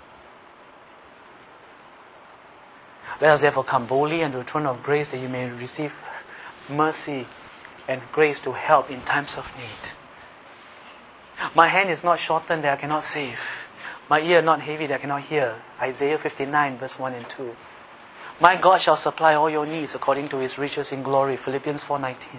Let us therefore come boldly unto the throne of grace that you may receive mercy and grace to help in times of need. My hand is not shortened that I cannot save. My ear not heavy that I cannot hear. Isaiah fifty-nine verse one and two. My God shall supply all your needs according to His riches in glory. Philippians four nineteen.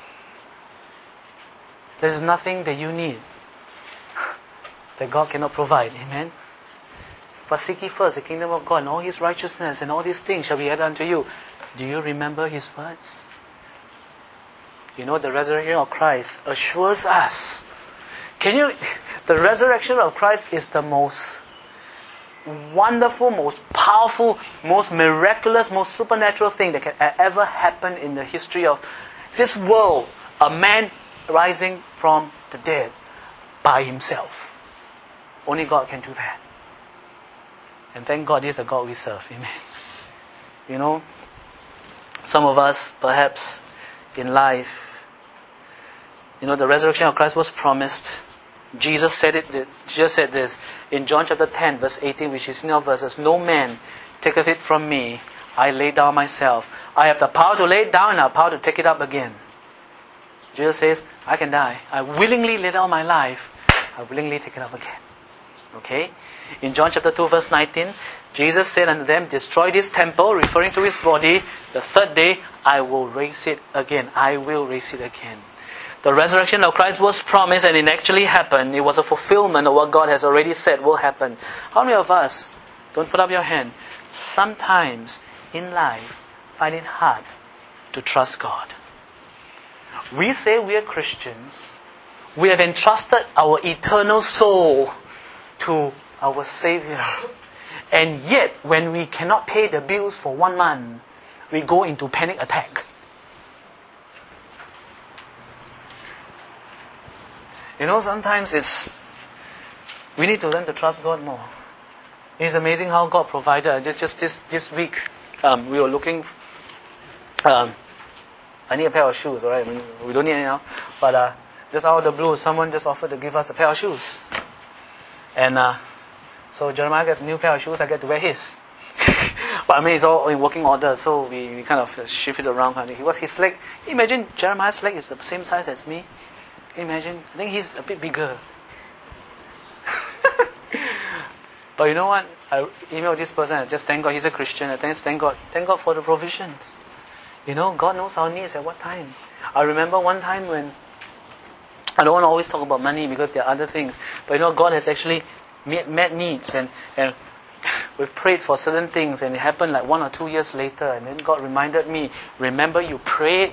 There is nothing that you need that God cannot provide. Amen. But seek ye first the kingdom of God and all His righteousness, and all these things shall be added unto you. Do you remember His words? You know, the resurrection of Christ assures us. Can you? The resurrection of Christ is the most wonderful, most powerful, most miraculous, most supernatural thing that can ever happen in the history of this world. A man rising from the dead by himself. Only God can do that. And thank God this is the God we serve. Amen. You know, some of us perhaps in life, you know, the resurrection of Christ was promised. Jesus said it. Jesus said this in John chapter ten, verse eighteen, which is in our verses. No man taketh it from me. I lay down myself. I have the power to lay it down and I have power to take it up again. Jesus says, I can die. I willingly lay down my life. I willingly take it up again. Okay? In John chapter two, verse nineteen, Jesus said unto them, destroy this temple, referring to His body. The third day, I will raise it again. I will raise it again. The resurrection of Christ was promised and it actually happened. It was a fulfillment of what God has already said will happen. How many of us, don't put up your hand, sometimes in life find it hard to trust God? We say we are Christians. We have entrusted our eternal soul to our Savior. And yet, when we cannot pay the bills for one month, we go into panic attack. You know, sometimes it's, we need to learn to trust God more. It's amazing how God provided. Just, just this, this week, um, we were looking, um, I need a pair of shoes, alright? I mean, we don't need any now. But uh, just out of the blue, someone just offered to give us a pair of shoes. And uh, so Jeremiah gets a new pair of shoes, I get to wear his. But I mean, it's all in working order, so we, we kind of shift it around. He was his leg. Imagine Jeremiah's leg is the same size as me. Imagine, I think he's a bit bigger. But you know what? I emailed this person. I just thank God he's a Christian. I thank, thank God, thank God for the provisions. You know, God knows our needs at what time. I remember one time when I don't want to always talk about money because there are other things. But you know, God has actually met, met needs, and and we've prayed for certain things, and it happened like one or two years later, and then God reminded me, remember you prayed?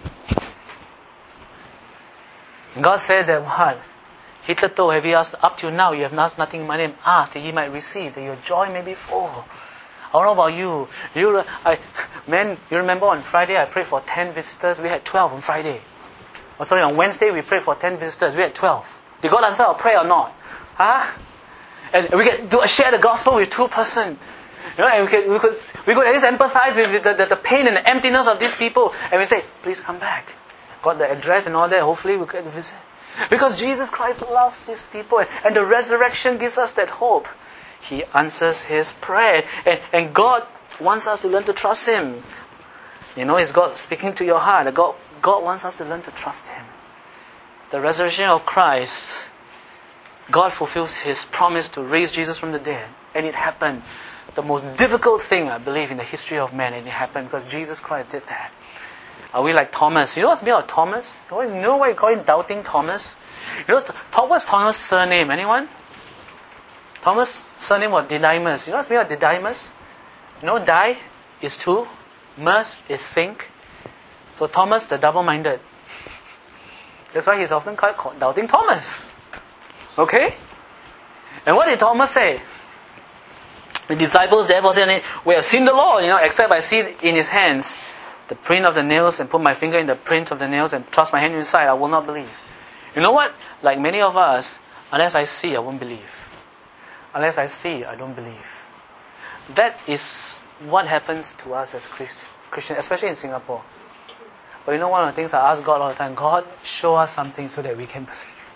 And God said that what? Hitherto have you asked, up till now you have asked nothing in my name, ask that ye might receive, that your joy may be full. I don't know about you. You, I, man, you remember on Friday I prayed for ten visitors, we had twelve on Friday. Oh, sorry, on Wednesday we prayed for ten visitors, we had twelve. Did God answer our prayer or not? Huh? And we get to share the gospel with two person. You know, and we could, we could, we could at least empathize with the, the, the pain and the emptiness of these people. And we say, please come back. Got the address and all that. Hopefully we get to visit. Because Jesus Christ loves these people. And, and the resurrection gives us that hope. He answers His prayer. And, and God wants us to learn to trust Him. You know, it's God speaking to your heart. God, God wants us to learn to trust Him. The resurrection of Christ, God fulfills His promise to raise Jesus from the dead. And it happened. The most difficult thing, I believe, in the history of man. And it happened because Jesus Christ did that. Are we like Thomas? You know what's about Thomas? You know why you call him Doubting Thomas? You know what's Thomas' surname? Anyone? Thomas' surname was Didymus. You know what's about Didymus? You know, die is two, mus is think. So Thomas, the double-minded. That's why he's often called Doubting Thomas. Okay? And what did Thomas say? The disciples therefore said, we have seen the Lord, you know, except I see in His hands the print of the nails, and put my finger in the print of the nails and thrust my hand inside, I will not believe. You know what? Like many of us, unless I see, I won't believe. Unless I see, I don't believe. That is what happens to us as Christians, especially in Singapore. But you know, one of the things I ask God all the time, God, show us something so that we can believe.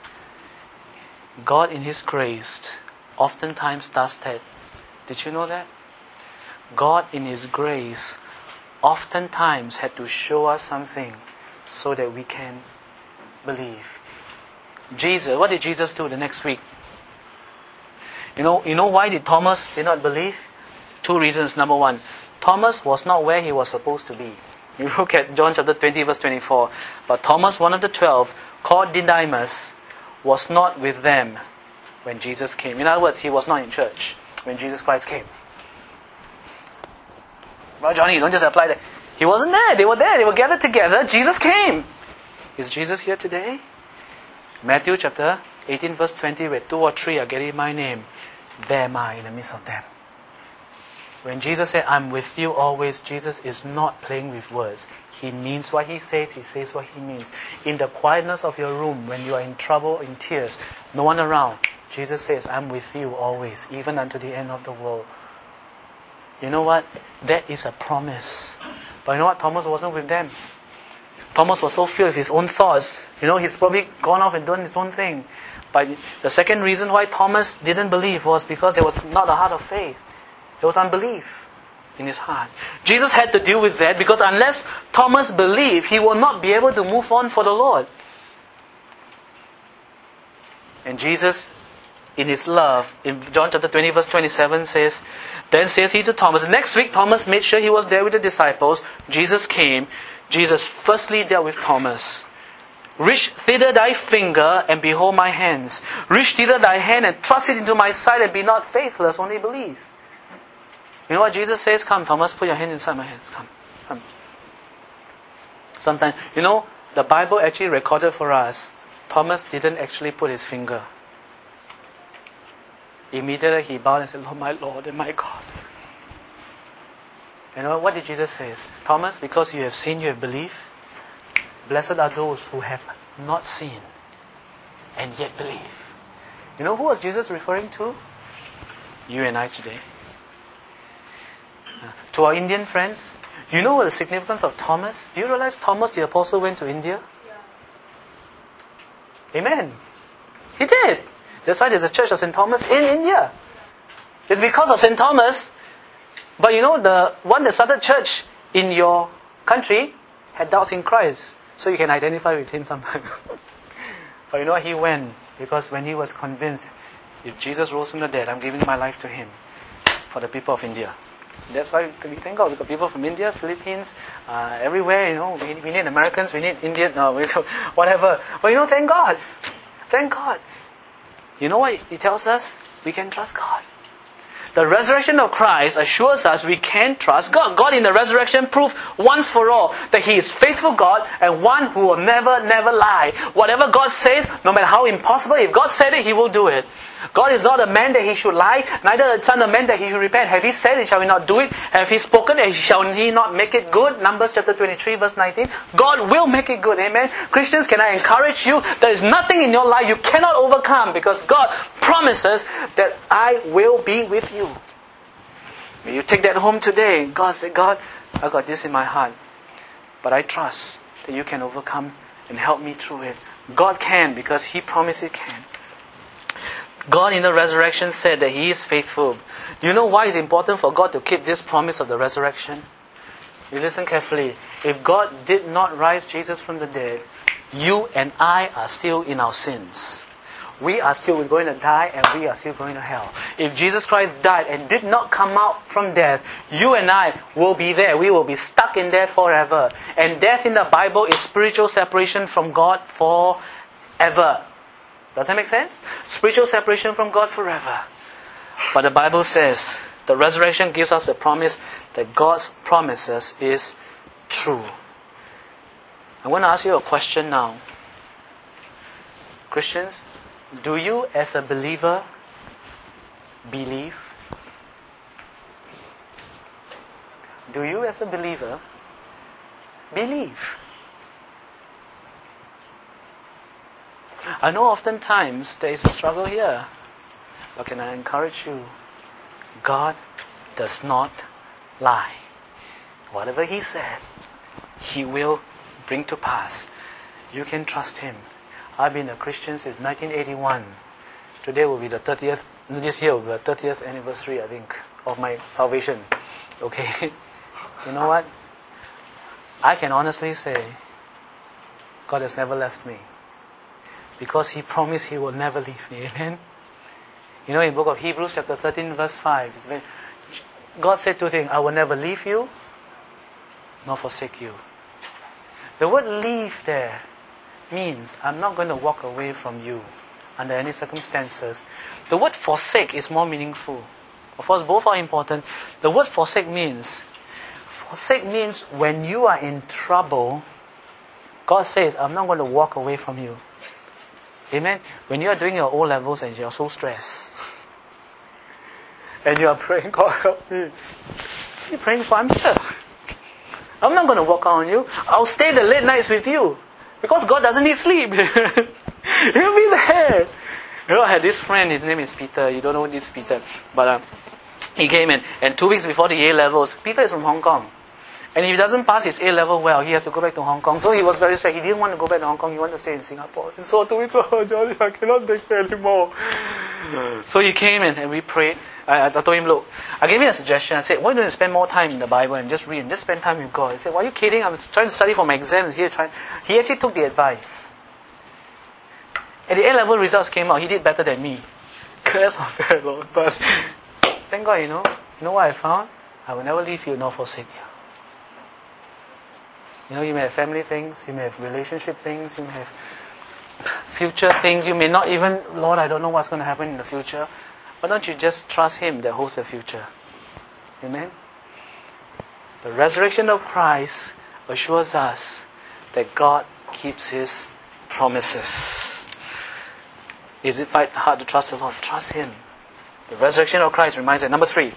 God in His grace oftentimes does that. Did you know that? God in His grace oftentimes had to show us something so that we can believe. Jesus, what did Jesus do the next week? You know, you know why did Thomas did not believe? Two reasons. Number one, Thomas was not where he was supposed to be. You look at John chapter twenty, verse twenty-four. But Thomas, one of the twelve, called Didymus, was not with them when Jesus came. In other words, he was not in church when Jesus Christ came. Well, Johnny, don't just apply that. He wasn't there. They were there. They were gathered together. Jesus came. Is Jesus here today? Matthew chapter eighteen, verse twenty, where two or three are gathered in my name, there am I in the midst of them. When Jesus said, I'm with you always, Jesus is not playing with words. He means what He says. He says what He means. In the quietness of your room, when you are in trouble, in tears, no one around, Jesus says, I'm with you always, even unto the end of the world. You know what? That is a promise. But you know what? Thomas wasn't with them. Thomas was so filled with his own thoughts. You know, he's probably gone off and done his own thing. But the second reason why Thomas didn't believe was because there was not a heart of faith. There was unbelief in his heart. Jesus had to deal with that because unless Thomas believed, he will not be able to move on for the Lord. And Jesus, in His love, in John chapter twenty, verse twenty-seven says, then saith He to Thomas. Next week, Thomas made sure he was there with the disciples. Jesus came. Jesus firstly dealt with Thomas. Reach thither thy finger and behold my hands. Reach thither thy hand and thrust it into my side and be not faithless, only believe. You know what Jesus says? Come, Thomas, put your hand inside my hands. Come, come. Sometimes, you know, the Bible actually recorded for us, Thomas didn't actually put his finger. Immediately he bowed and said, Lord, my Lord and my God. You know, what did Jesus say? Thomas, because you have seen, you have believed. Blessed are those who have not seen and yet believe. You know who was Jesus referring to? You and I today. To our Indian friends, you know what the significance of Thomas? Do you realize Thomas the Apostle went to India? Yeah. Amen. He did. That's why there's a church of Saint Thomas in India. It's because of Saint Thomas. But you know, the one that started church in your country had doubts in Christ. So you can identify with him sometimes. But you know, he went because when he was convinced, if Jesus rose from the dead, I'm giving my life to him for the people of India. That's why we thank God. We've got people from India, Philippines, uh, everywhere. You know, we, we need Americans, we need Indian, uh, we, whatever. But you know, thank God, thank God. You know what He tells us? We can trust God. The resurrection of Christ assures us we can trust God. God in the resurrection proved once for all that He is faithful God and one who will never, never lie. Whatever God says, no matter how impossible, if God said it, He will do it. God is not a man that He should lie, neither a son of man that He should repent. Have He said it, shall He not do it? Have He spoken it, shall He not make it good? Numbers chapter twenty-three verse nineteen. God will make it good. Amen. Christians, can I encourage you? There is nothing in your life you cannot overcome because God promises that I will be with you. May you take that home today. God said, God, I got this in my heart, but I trust that you can overcome and help me through it. God can because He promised He can. God in the resurrection said that He is faithful. Do you know why it's important for God to keep this promise of the resurrection? You listen carefully. If God did not rise Jesus from the dead, you and I are still in our sins. We are still going to die and we are still going to hell. If Jesus Christ died and did not come out from death, you and I will be there. We will be stuck in death forever. And death in the Bible is spiritual separation from God forever. Does that make sense? Spiritual separation from God forever. But the Bible says the resurrection gives us a promise that God's promises is true. I want to ask you a question now. Christians, do you as a believer believe? Do you as a believer believe? I know oftentimes there is a struggle here. But can I encourage you? God does not lie. Whatever He said, He will bring to pass. You can trust Him. I've been a Christian since nineteen eighty-one. Today will be the thirtieth, this year will be the thirtieth anniversary, I think, of my salvation. Okay? You know what? I can honestly say, God has never left me. Because He promised He will never leave me. Amen? You know, in the book of Hebrews chapter thirteen verse five, it's very, God said two things. I will never leave you, nor forsake you. The word leave there means I'm not going to walk away from you under any circumstances. The word forsake is more meaningful. Of course, both are important. The word forsake means, forsake means when you are in trouble, God says, I'm not going to walk away from you. Amen? When you are doing your O-levels and you are so stressed, and you are praying, God help me. You're praying for, I'm here. I'm not going to walk out on you. I'll stay the late nights with you. Because God doesn't need sleep. He'll be there. You know, I had this friend, his name is Peter. You don't know this Peter. But uh, he came in, and two weeks before the A-levels, Peter is from Hong Kong. And if he doesn't pass his A-level well, he has to go back to Hong Kong. So he was very stressed. He didn't want to go back to Hong Kong. He wanted to stay in Singapore. And so two weeks, oh, Johnny, I cannot take it anymore. So he came in and we prayed. I, I told him, look, I gave him a suggestion. I said, why don't you spend more time in the Bible and just read and just spend time with God? He said, why are you kidding? I'm trying to study for my exams here. Trying. He actually took the advice. And the A-level results came out. He did better than me. That's not fair, Lord. But thank God, you know. You know what I found? I will never leave you nor forsake you. You know, you may have family things, you may have relationship things, you may have future things, you may not even, Lord, I don't know what's going to happen in the future. Why don't you just trust Him that holds the future? Amen? The resurrection of Christ assures us that God keeps His promises. Is it hard to trust the Lord? Trust Him. The resurrection of Christ reminds us. Number three.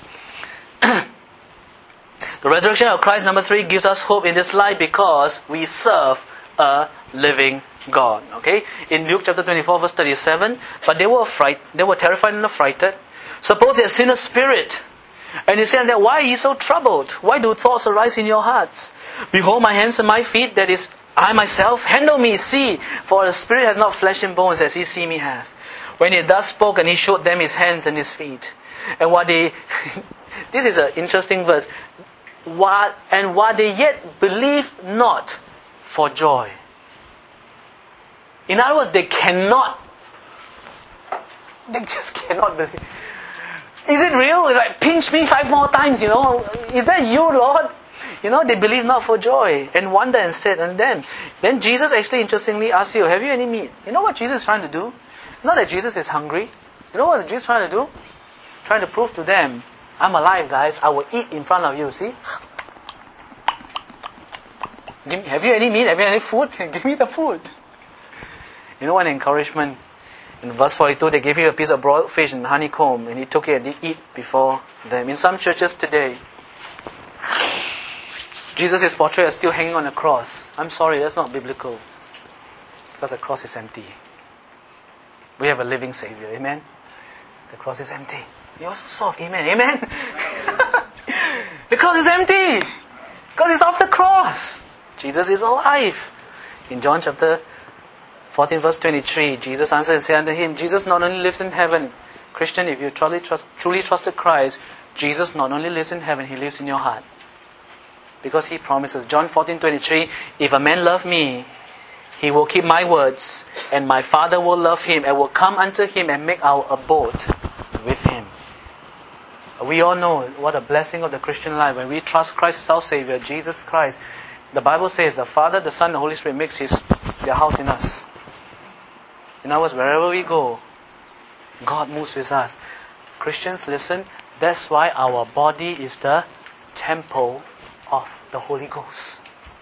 The resurrection of Christ, number three, gives us hope in this life because we serve a living God. Okay? In Luke chapter twenty-four, verse thirty-seven, but they were fright, they were terrified and affrighted. Suppose they had seen a spirit. And he said that, why are ye so troubled? Why do thoughts arise in your hearts? Behold my hands and my feet, that is I myself. Handle me, see, for the spirit has not flesh and bones as ye see me have. When he thus spoke, and he showed them his hands and his feet. And what they, this is an interesting verse. What, and while they yet believe not for joy. In other words, they cannot, they just cannot believe. Is it real? Like, pinch me five more times, you know. Is that you, Lord? You know, they believe not for joy and wonder and said, and then, then Jesus actually interestingly asked you, have you any meat? You know what Jesus is trying to do? Not that Jesus is hungry. You know what Jesus is trying to do? Trying to prove to them, I'm alive, guys. I will eat in front of you. See? Give me, have you any meat? Have you any food? Give me the food. You know what encouragement? In verse forty-two, they gave him a piece of broiled fish and honeycomb, and he took it and did eat before them. In some churches today, Jesus is portrayed as still hanging on a cross. I'm sorry, that's not biblical. Because the cross is empty. We have a living Savior. Amen? The cross is empty. You're so soft. Amen? Amen? The cross is empty. Because it's off the cross. Jesus is alive. In John chapter fourteen verse twenty-three, Jesus answered and said unto him, Jesus not only lives in heaven. Christian, if you truly trust, truly trusted Christ, Jesus not only lives in heaven, He lives in your heart. Because He promises, John fourteen twenty-three, if a man love me, he will keep my words, and my Father will love him, and will come unto him and make our abode with him. We all know what a blessing of the Christian life. When we trust Christ as our Savior, Jesus Christ, the Bible says the Father, the Son, the Holy Spirit makes His their house in us. In other words, wherever we go, God moves with us. Christians, listen, that's why our body is the temple of the Holy Ghost.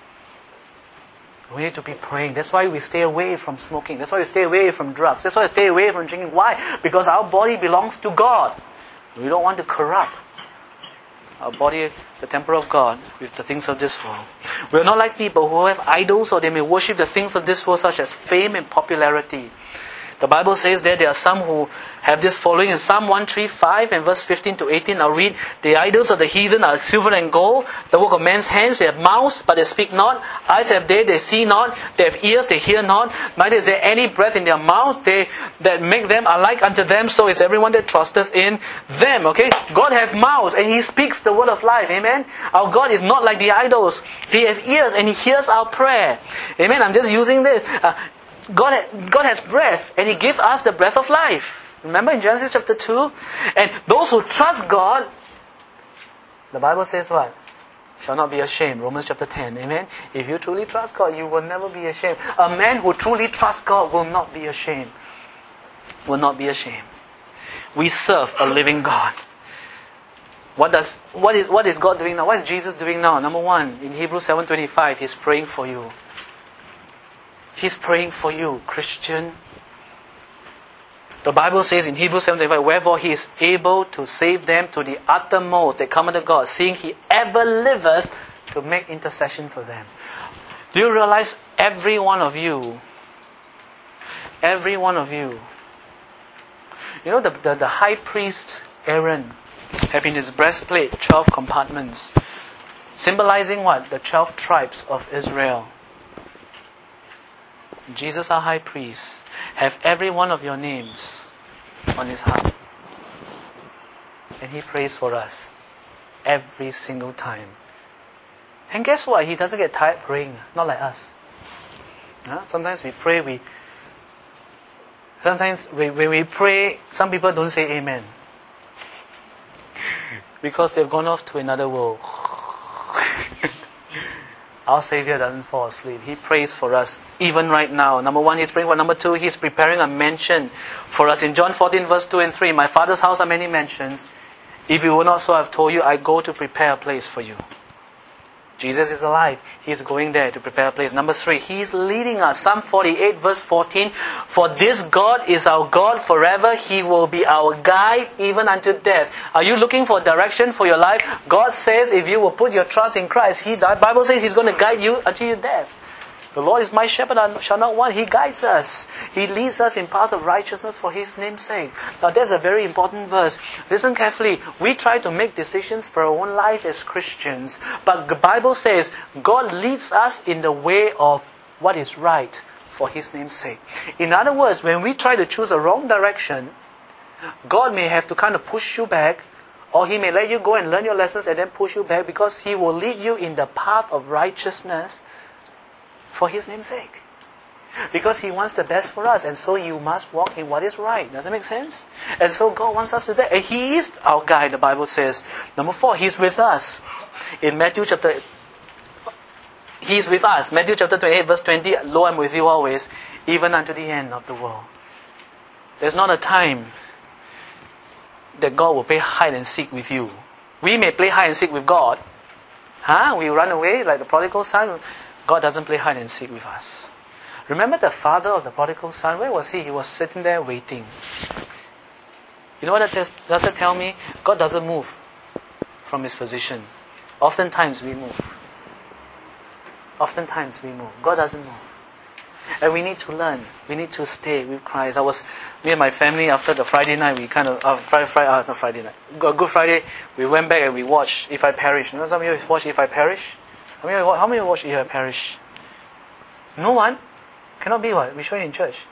We need to be praying. That's why we stay away from smoking. That's why we stay away from drugs. That's why we stay away from drinking. Why? Because our body belongs to God. We don't want to corrupt our body, the temple of God, with the things of this world. We are not like people who have idols, or they may worship the things of this world, such as fame and popularity. The Bible says that there are some who have this following in Psalm one thirty-five and verse fifteen to eighteen. I'll read. The idols of the heathen are silver and gold, the work of man's hands. They have mouths, but they speak not. Eyes have they, they see not. They have ears, they hear not. Neither is there any breath in their mouth. They that make them alike unto them. So is everyone that trusteth in them. Okay? God have mouths, and He speaks the word of life. Amen? Our God is not like the idols. He has ears, and He hears our prayer. Amen? I'm just using this. Uh, God, God has breath, and He gives us the breath of life. Remember in Genesis chapter two? And those who trust God, the Bible says what? Shall not be ashamed. Romans chapter ten. Amen? If you truly trust God, you will never be ashamed. A man who truly trusts God will not be ashamed. Will not be ashamed. We serve a living God. What does what is what is God doing now? What is Jesus doing now? Number one, in Hebrews seven twenty-five, He's praying for you. He's praying for you, Christian. The Bible says in Hebrews seven twenty-five, wherefore He is able to save them to the uttermost that come unto God, seeing He ever liveth to make intercession for them. Do you realize every one of you, every one of you, you know the, the, the high priest Aaron had in his breastplate twelve compartments, symbolizing what? The twelve tribes of Israel. Jesus, our high priest, have every one of your names on His heart. And He prays for us every single time. And guess what? He doesn't get tired praying. Not like us. Huh? Sometimes we pray, we... Sometimes when we pray, some people don't say amen. Because they've gone off to another world. Our Savior doesn't fall asleep. He prays for us even right now. Number one, He's praying for. Number two, He's preparing a mansion for us. In John fourteen verse two and three, my Father's house are many mansions. If it were not so, I've told you, I go to prepare a place for you. Jesus is alive. He's going there to prepare a place. Number three, He's leading us. Psalm forty-eight verse fourteen, for this God is our God forever. He will be our guide even unto death. Are you looking for direction for your life? God says if you will put your trust in Christ, He, the Bible says He's going to guide you until your death. The Lord is my shepherd, I shall not want. He guides us. He leads us in path of righteousness for His name's sake. Now that's a very important verse. Listen carefully. We try to make decisions for our own life as Christians. But the Bible says God leads us in the way of what is right for His name's sake. In other words, when we try to choose a wrong direction, God may have to kind of push you back, or He may let you go and learn your lessons and then push you back, because He will lead you in the path of righteousness for His name's sake. Because He wants the best for us, and so you must walk in what is right. Does that make sense? And so God wants us to do that. And He is our guide, the Bible says. Number four, He's with us. In Matthew chapter, He is with us. Matthew chapter twenty-eight, verse twenty, Lo, I'm with you always, even unto the end of the world. There's not a time that God will play hide and seek with you. We may play hide and seek with God. Huh? We run away like the prodigal son. God doesn't play hide and seek with us. Remember the father of the prodigal son? Where was he? He was sitting there waiting. You know what that does that tell me? God doesn't move from His position. Oftentimes we move. Oftentimes we move. God doesn't move. And we need to learn. We need to stay with Christ. I was, me and my family, after the Friday night, we kind of, uh, Friday, Friday, uh, not Friday night, Good Friday, we went back and we watched If I Perish. You know, some of you watch If I Perish? How many, how many watch If I Perish? No one? Cannot be what? We show it in church.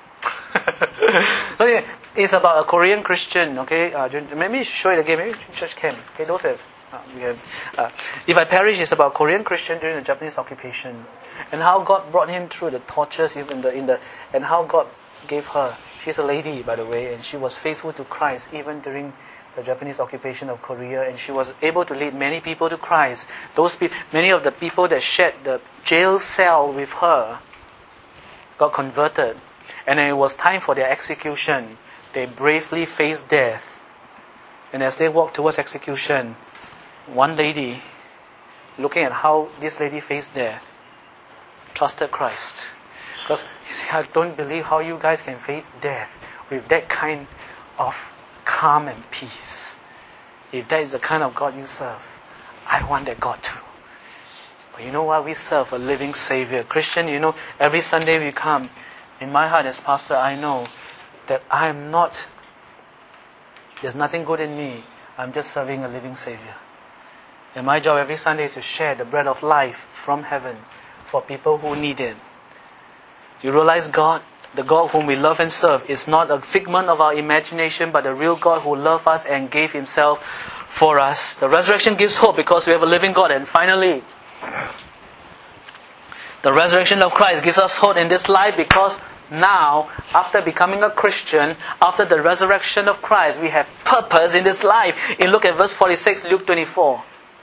So yeah, it's about a Korean Christian, okay? Uh, maybe you should show it again. Maybe church can. Okay, those have. Uh, we have uh, If I Perish is about a Korean Christian during the Japanese occupation, and how God brought him through the tortures in the in the, and how God gave her. She's a lady, by the way, and she was faithful to Christ even during the Japanese occupation of Korea, and she was able to lead many people to Christ. Those pe- many of the people that shared the jail cell with her got converted, and when it was time for their execution, they bravely faced death. And as they walked towards execution, one lady, looking at how this lady faced death, trusted Christ. Because he said, I don't believe how you guys can face death with that kind of calm and peace. If that is the kind of God you serve, I want that God too. But you know what? We serve a living Savior. Christian, you know, every Sunday we come. In my heart as pastor, I know that I am not, there's nothing good in me. I'm just serving a living Savior. And my job every Sunday is to share the bread of life from heaven for people who need it. Do you realize God, the God whom we love and serve, is not a figment of our imagination, but the real God who loved us and gave Himself for us. The resurrection gives hope because we have a living God. And finally, the resurrection of Christ gives us hope in this life, because now, after becoming a Christian, after the resurrection of Christ, we have purpose in this life. In look at verse forty-six, Luke twenty-four.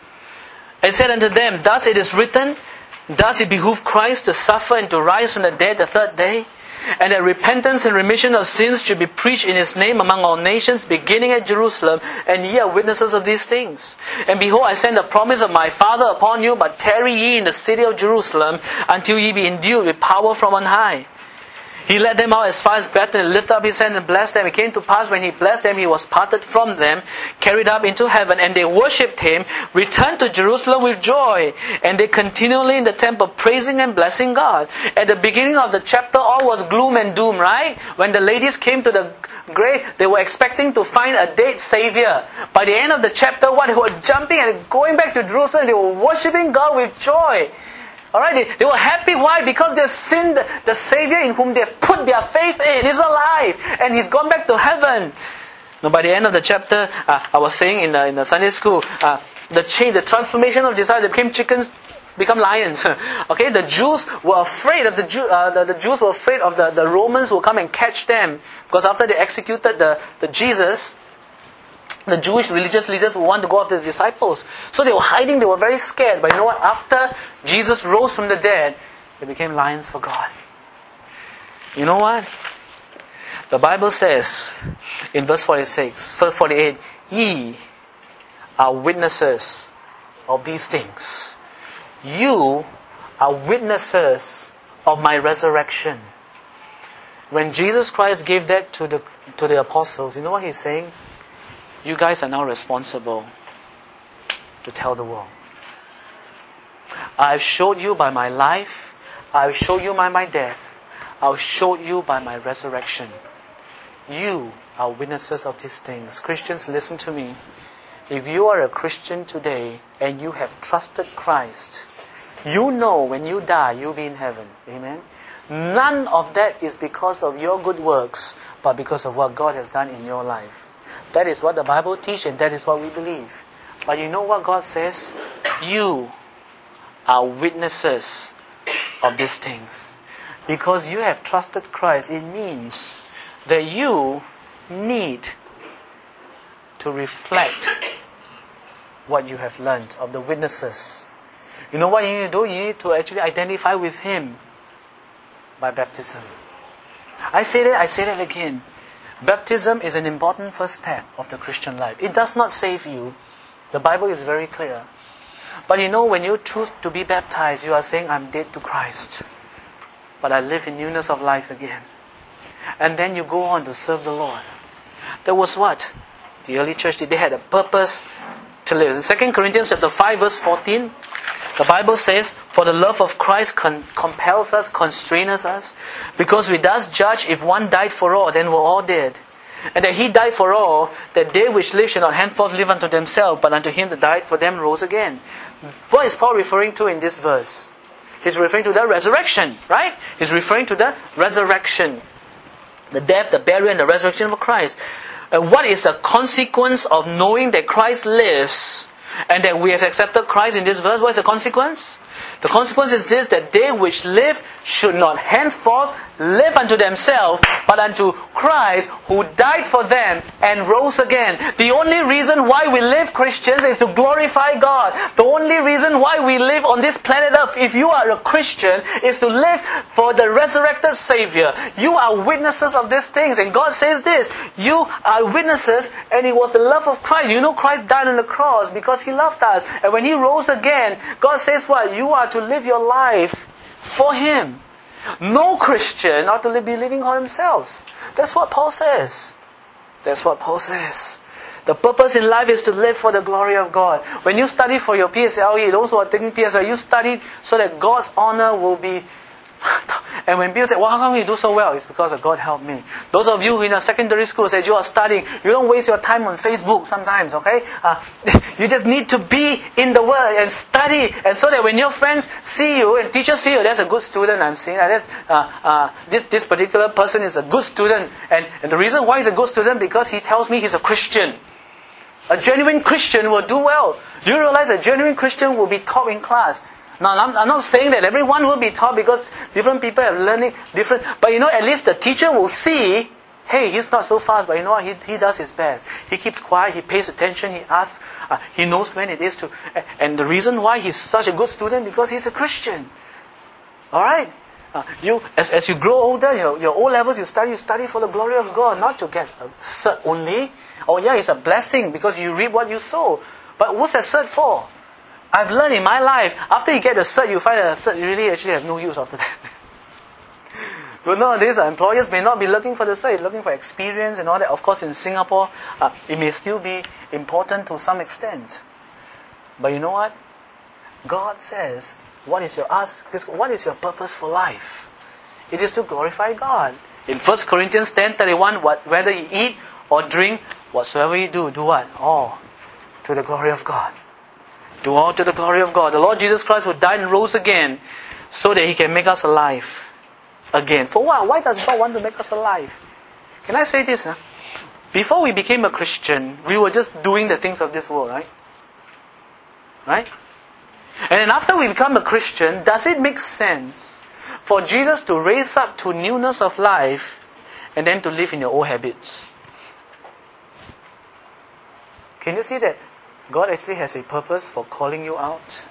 And said unto them, Thus it is written, Does it behoove Christ to suffer and to rise from the dead the third day? And that repentance and remission of sins should be preached in His name among all nations, beginning at Jerusalem, and ye are witnesses of these things. And behold, I send the promise of my Father upon you, but tarry ye in the city of Jerusalem, until ye be endued with power from on high. He led them out as far as Bethany, and lifted up His hand and blessed them. It came to pass, when He blessed them, He was parted from them, carried up into heaven, and they worshipped Him, returned to Jerusalem with joy. And they continually in the temple praising and blessing God. At the beginning of the chapter, all was gloom and doom, right? When the ladies came to the grave, they were expecting to find a dead Savior. By the end of the chapter, what, they were jumping and going back to Jerusalem, they were worshipping God with joy. Alright, they, they were happy. Why? Because they've seen the, the Savior in whom they've put their faith in. He's alive. And He's gone back to heaven. Now, by the end of the chapter, uh, I was saying in the, in the Sunday school, uh, the change, the transformation of disciples, they became chickens, become lions. Okay, the Jews were afraid of the, Jew, uh, the, the Jews were afraid of the, the Romans who will come and catch them. Because after they executed the, the Jesus, the Jewish religious leaders would want to go after the disciples. So they were hiding, they were very scared. But you know what? After Jesus rose from the dead, they became lions for God. You know what? The Bible says in verse forty-six, verse forty-eight, Ye are witnesses of these things. You are witnesses of my resurrection. When Jesus Christ gave that to the to the apostles, you know what He's saying? You guys are now responsible to tell the world. I've showed you by my life, I'll show you by my death. I'll show you by my resurrection. You are witnesses of these things. Christians, listen to me. If you are a Christian today and you have trusted Christ, you know when you die, you'll be in heaven. Amen? None of that is because of your good works, but because of what God has done in your life. That is what the Bible teaches, and that is what we believe. But you know what God says? You are witnesses of these things. Because you have trusted Christ, it means that you need to reflect what you have learned of the witnesses. You know what you need to do? You need to actually identify with Him by baptism. I say that, I say that again. Baptism is an important first step of the Christian life. It does not save you. The Bible is very clear. But you know, when you choose to be baptized, you are saying, I'm dead to Christ, but I live in newness of life again. And then you go on to serve the Lord. That was what the early church did. They had a purpose to live. In Second Corinthians chapter five, verse fourteen, the Bible says, for the love of Christ con- compels us, constraineth us, because we thus judge, if one died for all, then we're all dead. And that He died for all, that they which live shall not henceforth live unto themselves, but unto Him that died for them rose again. What is Paul referring to in this verse? He's referring to the resurrection, right? He's referring to the resurrection. The death, the burial, and the resurrection of Christ. And what is a consequence of knowing that Christ lives and that we have accepted Christ in this verse? What is the consequence? The consequence is this, that they which live should not henceforth live unto themselves, but unto Christ who died for them and rose again. The only reason why we live, Christians, is to glorify God. The only reason why we live on this planet Earth, if you are a Christian, is to live for the resurrected Savior. You are witnesses of these things. And God says this, you are witnesses, and it was the love of Christ. You know Christ died on the cross because He loved us. And when He rose again, God says what? You are to live your life for Him. No Christian ought to be living for themselves. That's what Paul says. That's what Paul says. The purpose in life is to live for the glory of God. When you study for your P S L E, those who are taking P S L E, you study so that God's honor will be... And when people say, well, how come you do so well? It's because of God helped me. Those of you in a secondary school that you are studying, you don't waste your time on Facebook sometimes, okay? Uh, you just need to be in the Word and study. And so that when your friends see you and teachers see you, that's a good student, I'm saying. That's, uh, uh, this, this particular person is a good student. And, and the reason why he's a good student, because he tells me he's a Christian. A genuine Christian will do well. Do you realize a genuine Christian will be top in class? Now, I'm, I'm not saying that everyone will be taught, because different people have learning different. But you know, at least the teacher will see, hey, he's not so fast, but you know what? He, he does his best. He keeps quiet, he pays attention, he asks, uh, he knows when it is to. And the reason why he's such a good student, because he's a Christian. Alright? Uh, you, as, as you grow older, your, your O levels, you study, you study for the glory of God, not to get a cert only. Oh yeah, it's a blessing because you reap what you sow. But what's that cert for? I've learned in my life, after you get the cert, you find that the cert really actually has no use after that. But nowadays, uh, employers may not be looking for the cert, looking for experience and all that. Of course, in Singapore, uh, it may still be important to some extent. But you know what? God says, what is your ask? What is your purpose for life? It is to glorify God. In First Corinthians ten thirty-one, what, whether you eat or drink, whatsoever you do, do what? All to the glory of God. Do all to the glory of God. The Lord Jesus Christ who died and rose again so that He can make us alive again. For what? Why does God want to make us alive? Can I say this? Huh? Before we became a Christian, we were just doing the things of this world, right? Right? And then after we become a Christian, does it make sense for Jesus to raise up to newness of life and then to live in your old habits? Can you see that? God actually has a purpose for calling you out.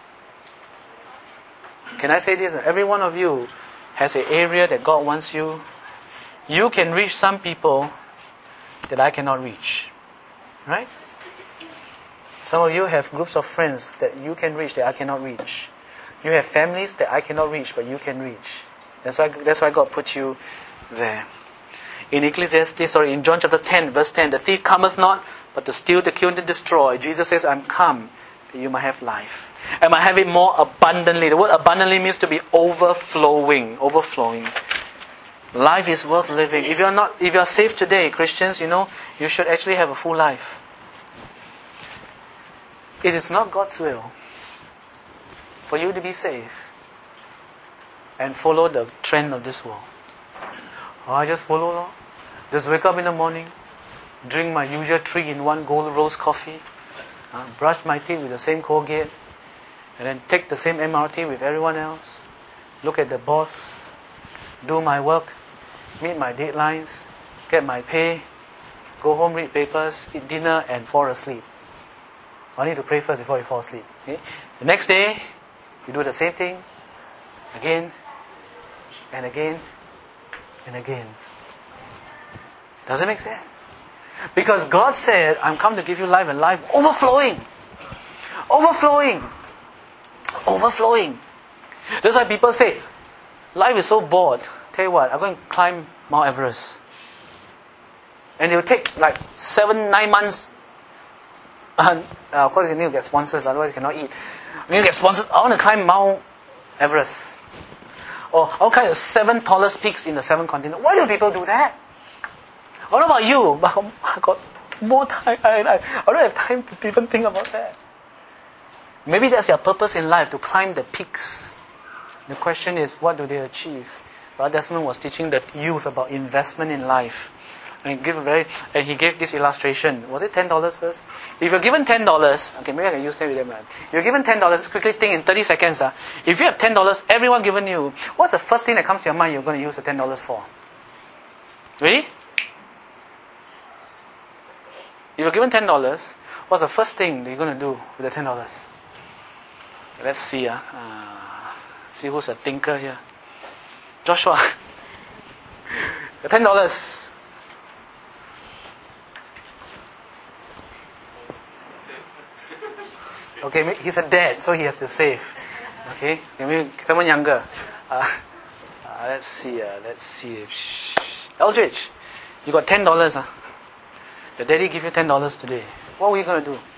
Can I say this? Every one of you has an area that God wants you. You can reach some people that I cannot reach. Right? Some of you have groups of friends that you can reach that I cannot reach. You have families that I cannot reach but you can reach. That's why, that's why God put you there. In Ecclesiastes, sorry, in John chapter ten, verse ten, the thief cometh not but to steal, to kill, and to destroy. Jesus says, I'm come that you might have life. I might have it more abundantly. The word abundantly means to be overflowing. Overflowing. Life is worth living. If you're not, if you're saved today, Christians, you know, you should actually have a full life. It is not God's will for you to be saved and follow the trend of this world. Oh, I just follow, Lord. Just wake up in the morning, drink my usual three-in-one gold roast coffee, uh, brush my teeth with the same Colgate, and then take the same M R T with everyone else, look at the boss, do my work, meet my deadlines, get my pay, go home, read papers, eat dinner, and fall asleep. I need to pray first before you fall asleep. Okay? The next day, you do the same thing, again, and again, and again. Does it make sense? Because God said, I'm come to give you life and life overflowing. Overflowing. Overflowing. That's why people say, life is so bored. Tell you what, I'm going to climb Mount Everest. And it will take like seven, nine months. And, uh, of course, you need to get sponsors, otherwise you cannot eat. You need to get sponsors. I want to climb Mount Everest. Or I want to climb the seven tallest peaks in the seven continents. Why do people do that? What about you? But I got more time. I, I, I don't have time to even think about that. Maybe that's your purpose in life, to climb the peaks. The question is, what do they achieve? Brother Desmond was teaching the youth about investment in life. And he gave a very, and he gave this illustration. Was it ten dollars first? If you're given ten dollars, okay, maybe I can use that with them. Right? If you're given ten dollars, quickly think in thirty seconds. Uh, if you have ten dollars, everyone given you, what's the first thing that comes to your mind you're going to use the ten dollars for? Ready? If you're given ten dollars, what's the first thing that you're going to do with the ten dollars? Let's see. Uh, uh, see who's a thinker here. Joshua. The ten dollars. Okay, he's a dad, so he has to save. Okay, maybe someone younger. Uh, uh, let's see. Uh, let's see. Eldridge, you got ten dollars. Uh. The daddy give you ten dollars today. What were you going to do?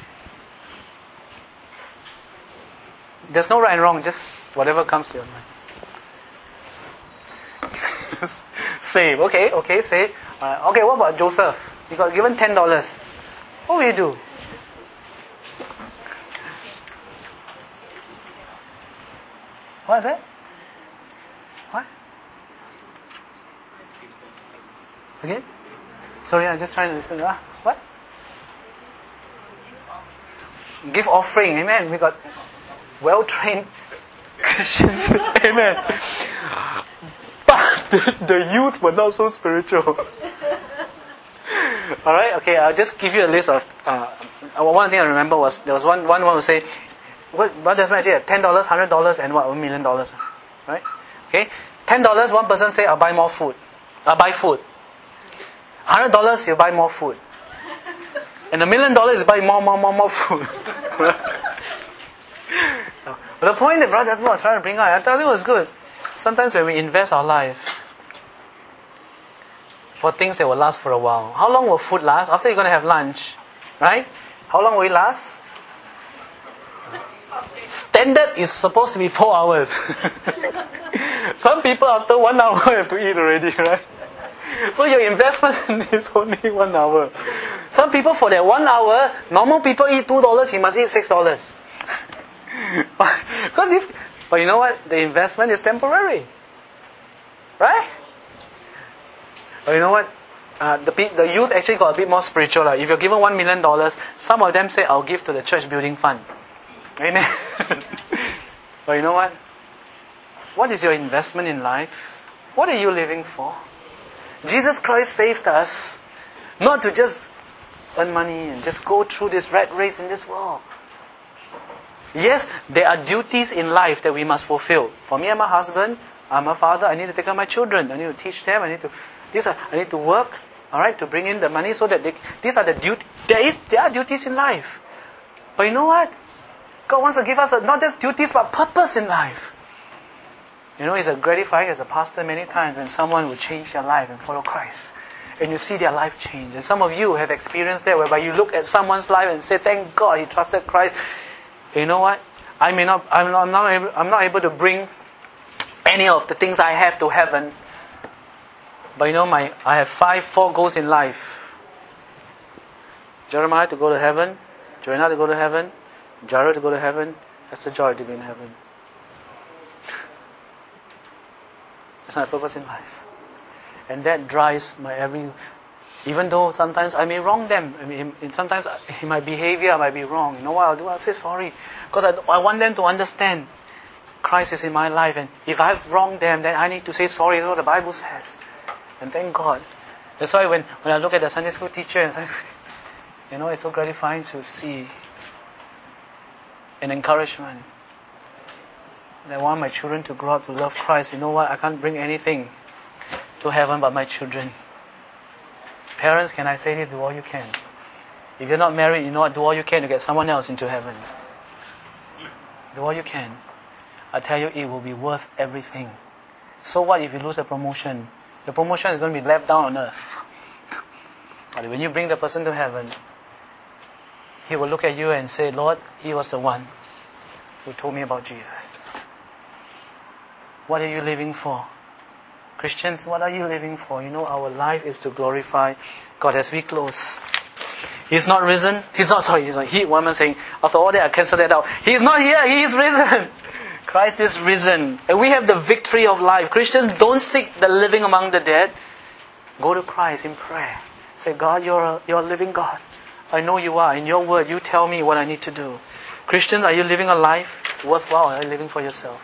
There's no right and wrong, just whatever comes to your mind. Save. Okay, okay, save. Uh, okay, what about Joseph? You got given ten dollars. What will you do? What is that? What? Again? Sorry, I'm just trying to listen. Ah, what? Give offering. Amen. We got well-trained Christians. Amen. But the, the youth were not so spiritual. Alright, okay, I'll just give you a list of... Uh, one thing I remember was, there was one one, one who say, what, what does matter? ten dollars, one hundred dollars, and what? one million dollars. Right? Okay? ten dollars, one person say, I'll buy more food. I'll buy food. one hundred dollars, you buy more food. And a million dollars, you buy more, more, more, more food. But the point that Brother Desmond was trying to bring out, I thought it was good. Sometimes when we invest our life for things that will last for a while. How long will food last? After you're going to have lunch, right? How long will it last? Standard is supposed to be four hours. Some people after one hour have to eat already, right? So your investment is only one hour. Some people for that one hour, normal people eat two dollars, he must eat six dollars. But, if, but you know what? The investment is temporary. Right? But you know what? Uh, the the youth actually got a bit more spiritual. Like, if you're given one million dollars, some of them say, I'll give to the church building fund. Amen. But you know what? What is your investment in life? What are you living for? Jesus Christ saved us not to just earn money and just go through this rat race in this world. Yes, there are duties in life that we must fulfill. For me and my husband, I'm a father, I need to take care of my children. I need to teach them, I need to these are I need to work, all right, to bring in the money so that they, these are the duties. There is there are duties in life. But you know what? God wants to give us a, not just duties but purpose in life. You know, it's a gratifying as a pastor many times when someone will change their life and follow Christ. And you see their life change. And some of you have experienced that whereby you look at someone's life and say, thank God he trusted Christ. And you know what? I may not, I'm not, I'm not able, I'm not able to bring any of the things I have to heaven. But you know, my I have five, four goals in life. Jeremiah to go to heaven, Joanna to go to heaven, Jared to go to heaven, Esther Joy to be in heaven. That's my purpose in life. And that drives my every... Even though sometimes I may wrong them. I mean, sometimes in my behavior I might be wrong. You know what I'll do? I'll say sorry. Because I, I want them to understand Christ is in my life. And if I've wronged them, then I need to say sorry. That's what the Bible says. And thank God. That's why when, when I look at the Sunday school teacher, and you know, it's so gratifying to see an encouragement. And I want my children to grow up to love Christ. You know what? I can't bring anything to heaven but my children. Parents, can I say this? Do all you can. If you're not married, you know what? Do all you can to get someone else into heaven. Do all you can. I tell you, it will be worth everything. So what if you lose a promotion? The promotion is going to be left down on earth. But when you bring the person to heaven, he will look at you and say, Lord, he was the one who told me about Jesus. What are you living for? Christians, what are you living for? You know, our life is to glorify God. As we close. He's not risen. He's not, sorry, he's not. He, one man saying, after all that, I cancel that out. He's not here. He is risen. Christ is risen. And we have the victory of life. Christians, don't seek the living among the dead. Go to Christ in prayer. Say, God, you're a, you're a living God. I know you are. In your word, you tell me what I need to do. Christians, are you living a life worthwhile? Are you living for yourself?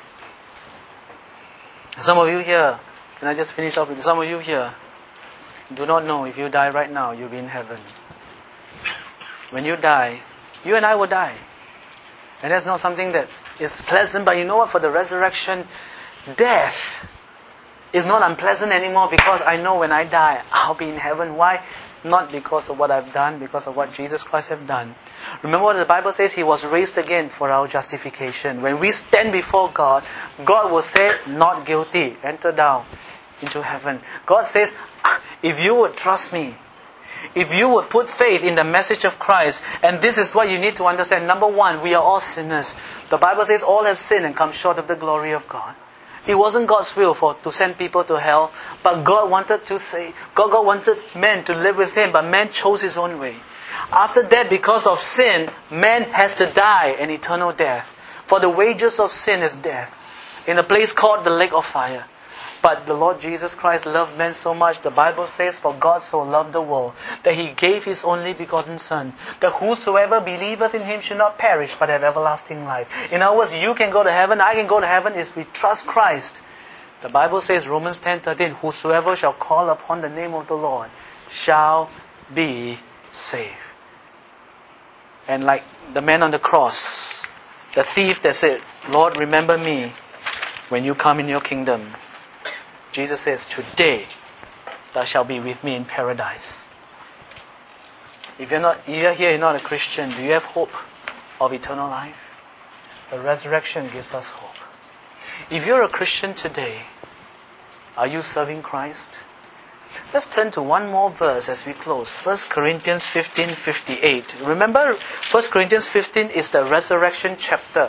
Some of you here, can I just finish off with some of you here, do not know if you die right now, you'll be in heaven. When you die, you and I will die. And that's not something that is pleasant, but you know what? For the resurrection, death is not unpleasant anymore, because I know when I die, I'll be in heaven. Why? Not because of what I've done, because of what Jesus Christ has done. Remember what the Bible says? He was raised again for our justification. When we stand before God, God will say, not guilty, enter down into heaven. God says, if you would trust me, if you would put faith in the message of Christ, and this is what you need to understand. Number one, we are all sinners. The Bible says all have sinned and come short of the glory of God. It wasn't God's will for to send people to hell, but God wanted to say, God, God wanted men to live with Him, but man chose his own way. After that, because of sin, man has to die an eternal death. For the wages of sin is death, in a place called the lake of fire. But the Lord Jesus Christ loved men so much. The Bible says, for God so loved the world, that He gave His only begotten Son, that whosoever believeth in Him should not perish, but have everlasting life. In other words, you can go to heaven, I can go to heaven, if we trust Christ. The Bible says, Romans ten thirteen, whosoever shall call upon the name of the Lord shall be saved. And like the man on the cross, the thief that said, Lord, remember me when you come in your kingdom. Jesus says, today thou shalt be with me in paradise. If you're not, you're here, you're not a Christian, do you have hope of eternal life? The resurrection gives us hope. If you're a Christian today, are you serving Christ? Let's turn to one more verse as we close. First Corinthians fifteen fifty-eight. Remember, First Corinthians fifteen is the resurrection chapter.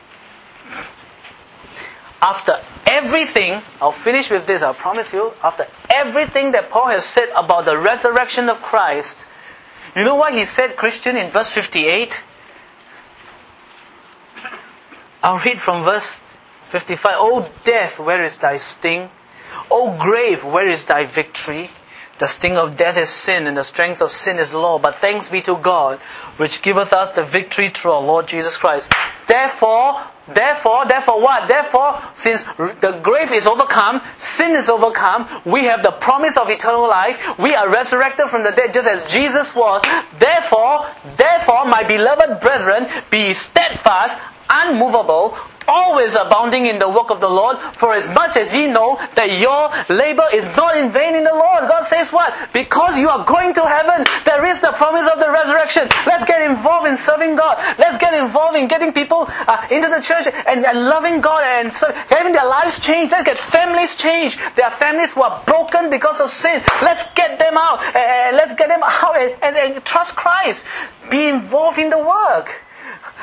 After everything, I'll finish with this, I promise you. After everything that Paul has said about the resurrection of Christ, you know what he said, Christian, in verse fifty-eight? I'll read from verse fifty-five. O death, where is thy sting? O grave, where is thy victory? The sting of death is sin, and the strength of sin is law. But thanks be to God, which giveth us the victory through our Lord Jesus Christ. Therefore, therefore, therefore what? Therefore, since the grave is overcome, sin is overcome, we have the promise of eternal life. We are resurrected from the dead just as Jesus was. Therefore, therefore, my beloved brethren, be steadfast, unmovable, always abounding in the work of the Lord, for as much as ye know that your labor is not in vain in the Lord. God says what? Because you are going to heaven, there is the promise of the resurrection. Let's get involved in serving God. Let's get involved in getting people uh, into the church and, and loving God and so, having their lives changed. Let's get families changed. There are families who are broken because of sin. Let's get them out. Uh, let's get them out and, and, and trust Christ. Be involved in the work.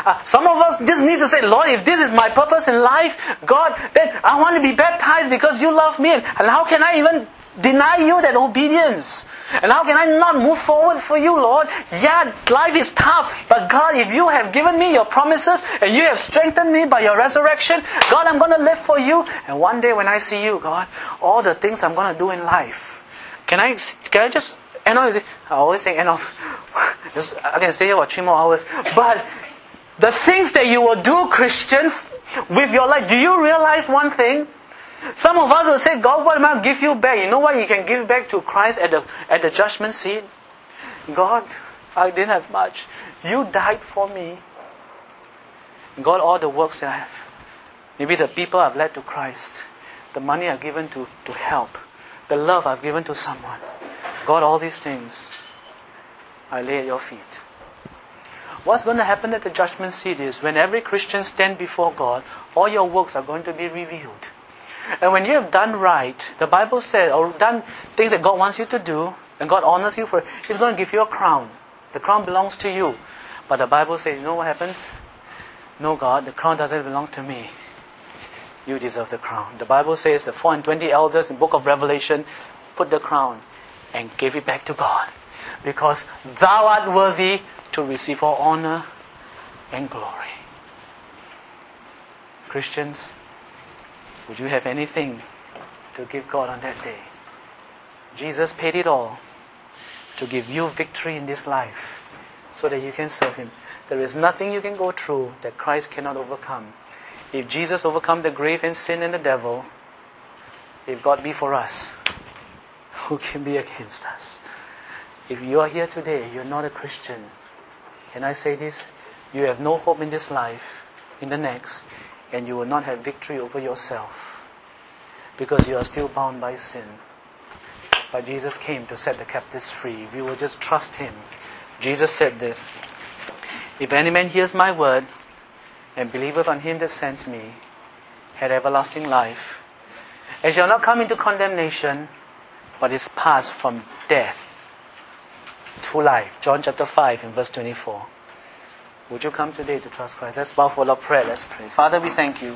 Uh, some of us just need to say, Lord, if this is my purpose in life, God, then I want to be baptized because you love me. And how can I even deny you that obedience? And how can I not move forward for you, Lord? Yeah, life is tough, but God, if you have given me your promises and you have strengthened me by your resurrection, God, I'm going to live for you. And one day when I see you, God, all the things I'm going to do in life, can I, can I just end off? I always say end off. Just, I can stay here for three more hours. But the things that you will do, Christians, with your life, do you realize one thing? Some of us will say, God, what am I going to give you back? You know what you can give back to Christ at the at the judgment seat? God, I didn't have much. You died for me. God, all the works that I have, maybe the people I've led to Christ, the money I've given to, to help, the love I've given to someone, God, all these things, I lay at your feet. What's going to happen at the judgment seat is when every Christian stands before God, all your works are going to be revealed. And when you have done right, the Bible says, or done things that God wants you to do, and God honors you for it, He's going to give you a crown. The crown belongs to you. But the Bible says, you know what happens? No, God, the crown doesn't belong to me. You deserve the crown. The Bible says the four and twenty elders in the book of Revelation put the crown and gave it back to God. Because thou art worthy to receive all honor and glory. Christians, would you have anything to give God on that day? Jesus paid it all to give you victory in this life so that you can serve Him. There is nothing you can go through that Christ cannot overcome. If Jesus overcome the grave and sin and the devil, if God be for us, who can be against us? If you are here today, you're not a Christian, can I say this? You have no hope in this life, in the next, and you will not have victory over yourself because you are still bound by sin. But Jesus came to set the captives free. We will just trust Him. Jesus said this, if any man hears my word and believeth on Him that sent me, had everlasting life, and shall not come into condemnation, but is passed from death to life. John chapter five and verse twenty-four. Would you come today to trust Christ? Let's bow for a prayer. Let's pray. Father, we thank you.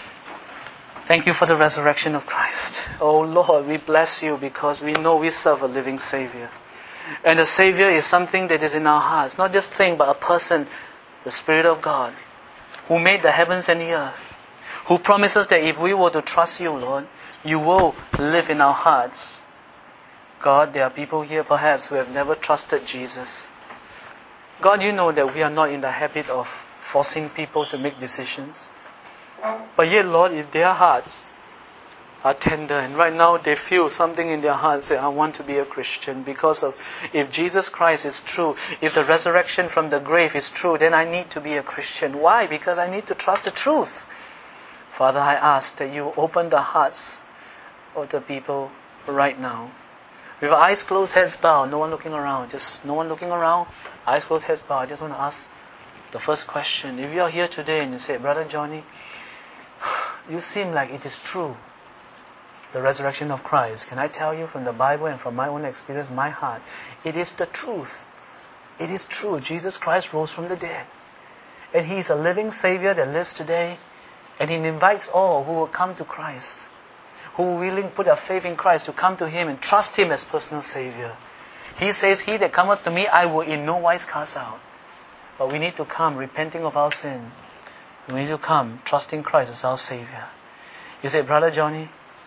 Thank you for the resurrection of Christ. Oh Lord, we bless you because we know we serve a living Savior. And the Savior is something that is in our hearts. Not just thing, but a person, the Spirit of God, who made the heavens and the earth. Who promises that if we were to trust you, Lord, you will live in our hearts. God, there are people here perhaps who have never trusted Jesus. God, you know that we are not in the habit of forcing people to make decisions. But yet, Lord, if their hearts are tender and right now they feel something in their hearts that I want to be a Christian because of, if Jesus Christ is true, if the resurrection from the grave is true, then I need to be a Christian. Why? Because I need to trust the truth. Father, I ask that you open the hearts of the people right now. With eyes closed, heads bowed, no one looking around. Just no one looking around, eyes closed, heads bowed. I just want to ask the first question. If you are here today and you say, Brother Johnny, you seem like it is true, the resurrection of Christ. Can I tell you from the Bible and from my own experience, my heart, it is the truth. It is true. Jesus Christ rose from the dead. And He is a living Savior that lives today. And He invites all who will come to Christ, who are willing to put their faith in Christ, to come to Him and trust Him as personal Savior. He says, He that cometh to me, I will in no wise cast out. But we need to come repenting of our sin. We need to come trusting Christ as our Savior. You say, Brother Johnny,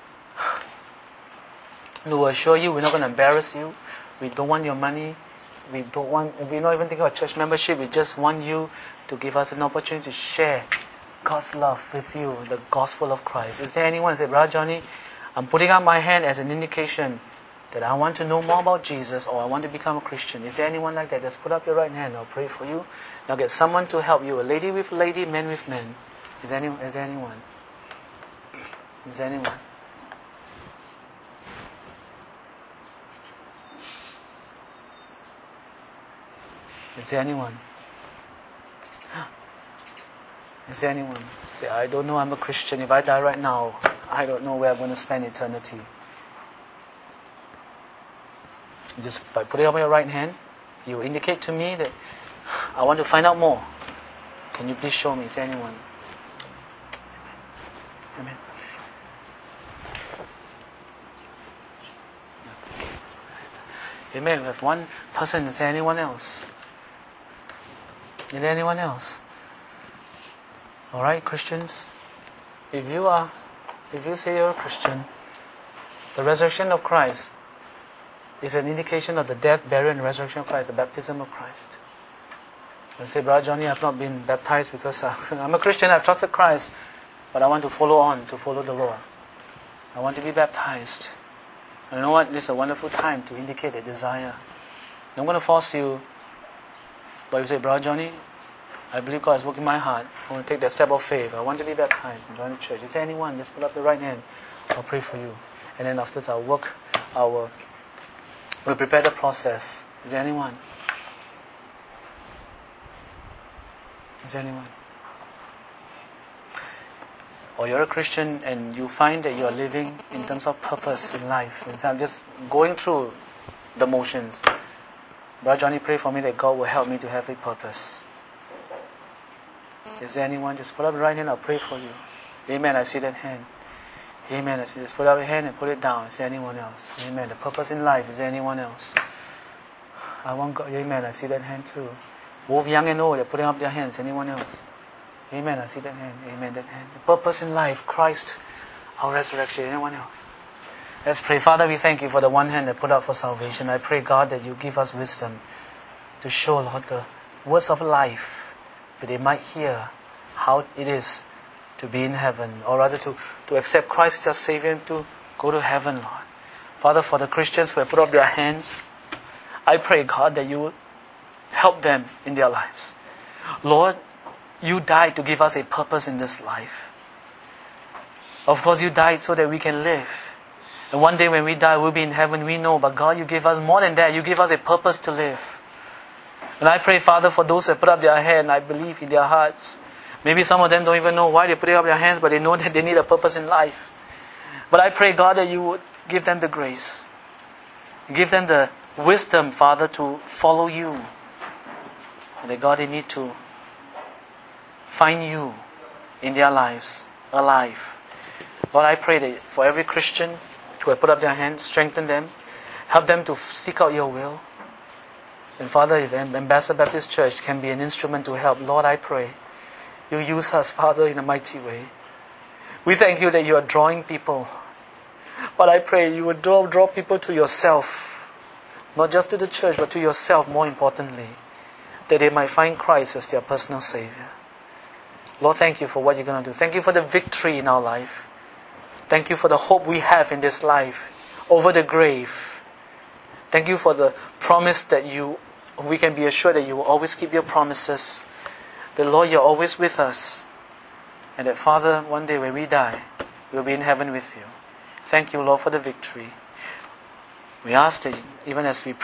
we will assure you we're not going to embarrass you. We don't want your money. We don't want, we're not even thinking about church membership. We just want you to give us an opportunity to share God's love with you, the gospel of Christ. Is there anyone who say, Brother Johnny, I'm putting out my hand as an indication that I want to know more about Jesus or I want to become a Christian. Is there anyone like that? Just put up your right hand. I'll pray for you. Now get someone to help you. A lady with lady, men with men. Is there, any, is there anyone? Is there anyone? Is there anyone? Is there anyone? Say, I don't know, I'm a Christian. If I die right now, I don't know where I'm going to spend eternity. Just by putting up your right hand, you indicate to me that I want to find out more. Can you please show me? Is there anyone? Amen. Amen. We have one person. Is there anyone else? Is there anyone else? All right, Christians. If you are, if you say you're a Christian, the resurrection of Christ is an indication of the death, burial, and resurrection of Christ, the baptism of Christ. You say, Brother Johnny, I've not been baptized because I'm a Christian, I've trusted Christ, but I want to follow on, to follow the Lord. I want to be baptized. And you know what? This is a wonderful time to indicate a desire. I'm going to force you, but you say, Brother Johnny, I believe God is working in my heart. I want to take that step of faith. I want to be baptized and join the church. Is there anyone? Just put up the right hand. I'll pray for you. And then after this, I'll work, our, we'll prepare the process. Is there anyone? Is there anyone? Or you're a Christian and you find that you're living in terms of purpose in life. Instead of just going through the motions. Brother Johnny, pray for me that God will help me to have a purpose. Is there anyone? Just put up the right hand, I'll pray for you. Amen, I see that hand. Amen, I see. Just put up your hand and put it down. Is there anyone else? Amen. The purpose in life, is there anyone else? I want God. Amen, I see that hand too. Both young and old, they're putting up their hands. Anyone else? Amen, I see that hand. Amen, that hand. The purpose in life, Christ, our resurrection. Anyone else? Let's pray. Father, we thank you for the one hand that put up for salvation. I pray, God, that you give us wisdom to show, Lord, the words of life, that they might hear how it is to be in heaven, or rather to, to accept Christ as our Savior and to go to heaven, Lord. Father, for the Christians who have put up their hands, I pray, God, that you would help them in their lives. Lord, you died to give us a purpose in this life. Of course, you died so that we can live. And one day when we die, we'll be in heaven, we know. But God, you gave us more than that. You gave us a purpose to live. And I pray, Father, for those who have put up their hand, I believe in their hearts. Maybe some of them don't even know why they put up their hands, but they know that they need a purpose in life. But I pray, God, that you would give them the grace. Give them the wisdom, Father, to follow you. And that, God, they need to find you in their lives, alive. Lord, I pray that for every Christian who have put up their hands, strengthen them. Help them to seek out your will. And Father, if Ambassador Baptist Church can be an instrument to help, Lord, I pray you use us, Father, in a mighty way. We thank you that you are drawing people. But I pray you would draw, draw people to yourself. Not just to the church, but to yourself, more importantly. That they might find Christ as their personal Savior. Lord, thank you for what you're going to do. Thank you for the victory in our life. Thank you for the hope we have in this life over the grave. Thank you for the promise that you, we can be assured that you will always keep your promises. That, Lord, you're always with us. And that, Father, one day when we die, we'll be in heaven with you. Thank you, Lord, for the victory. We ask that even as we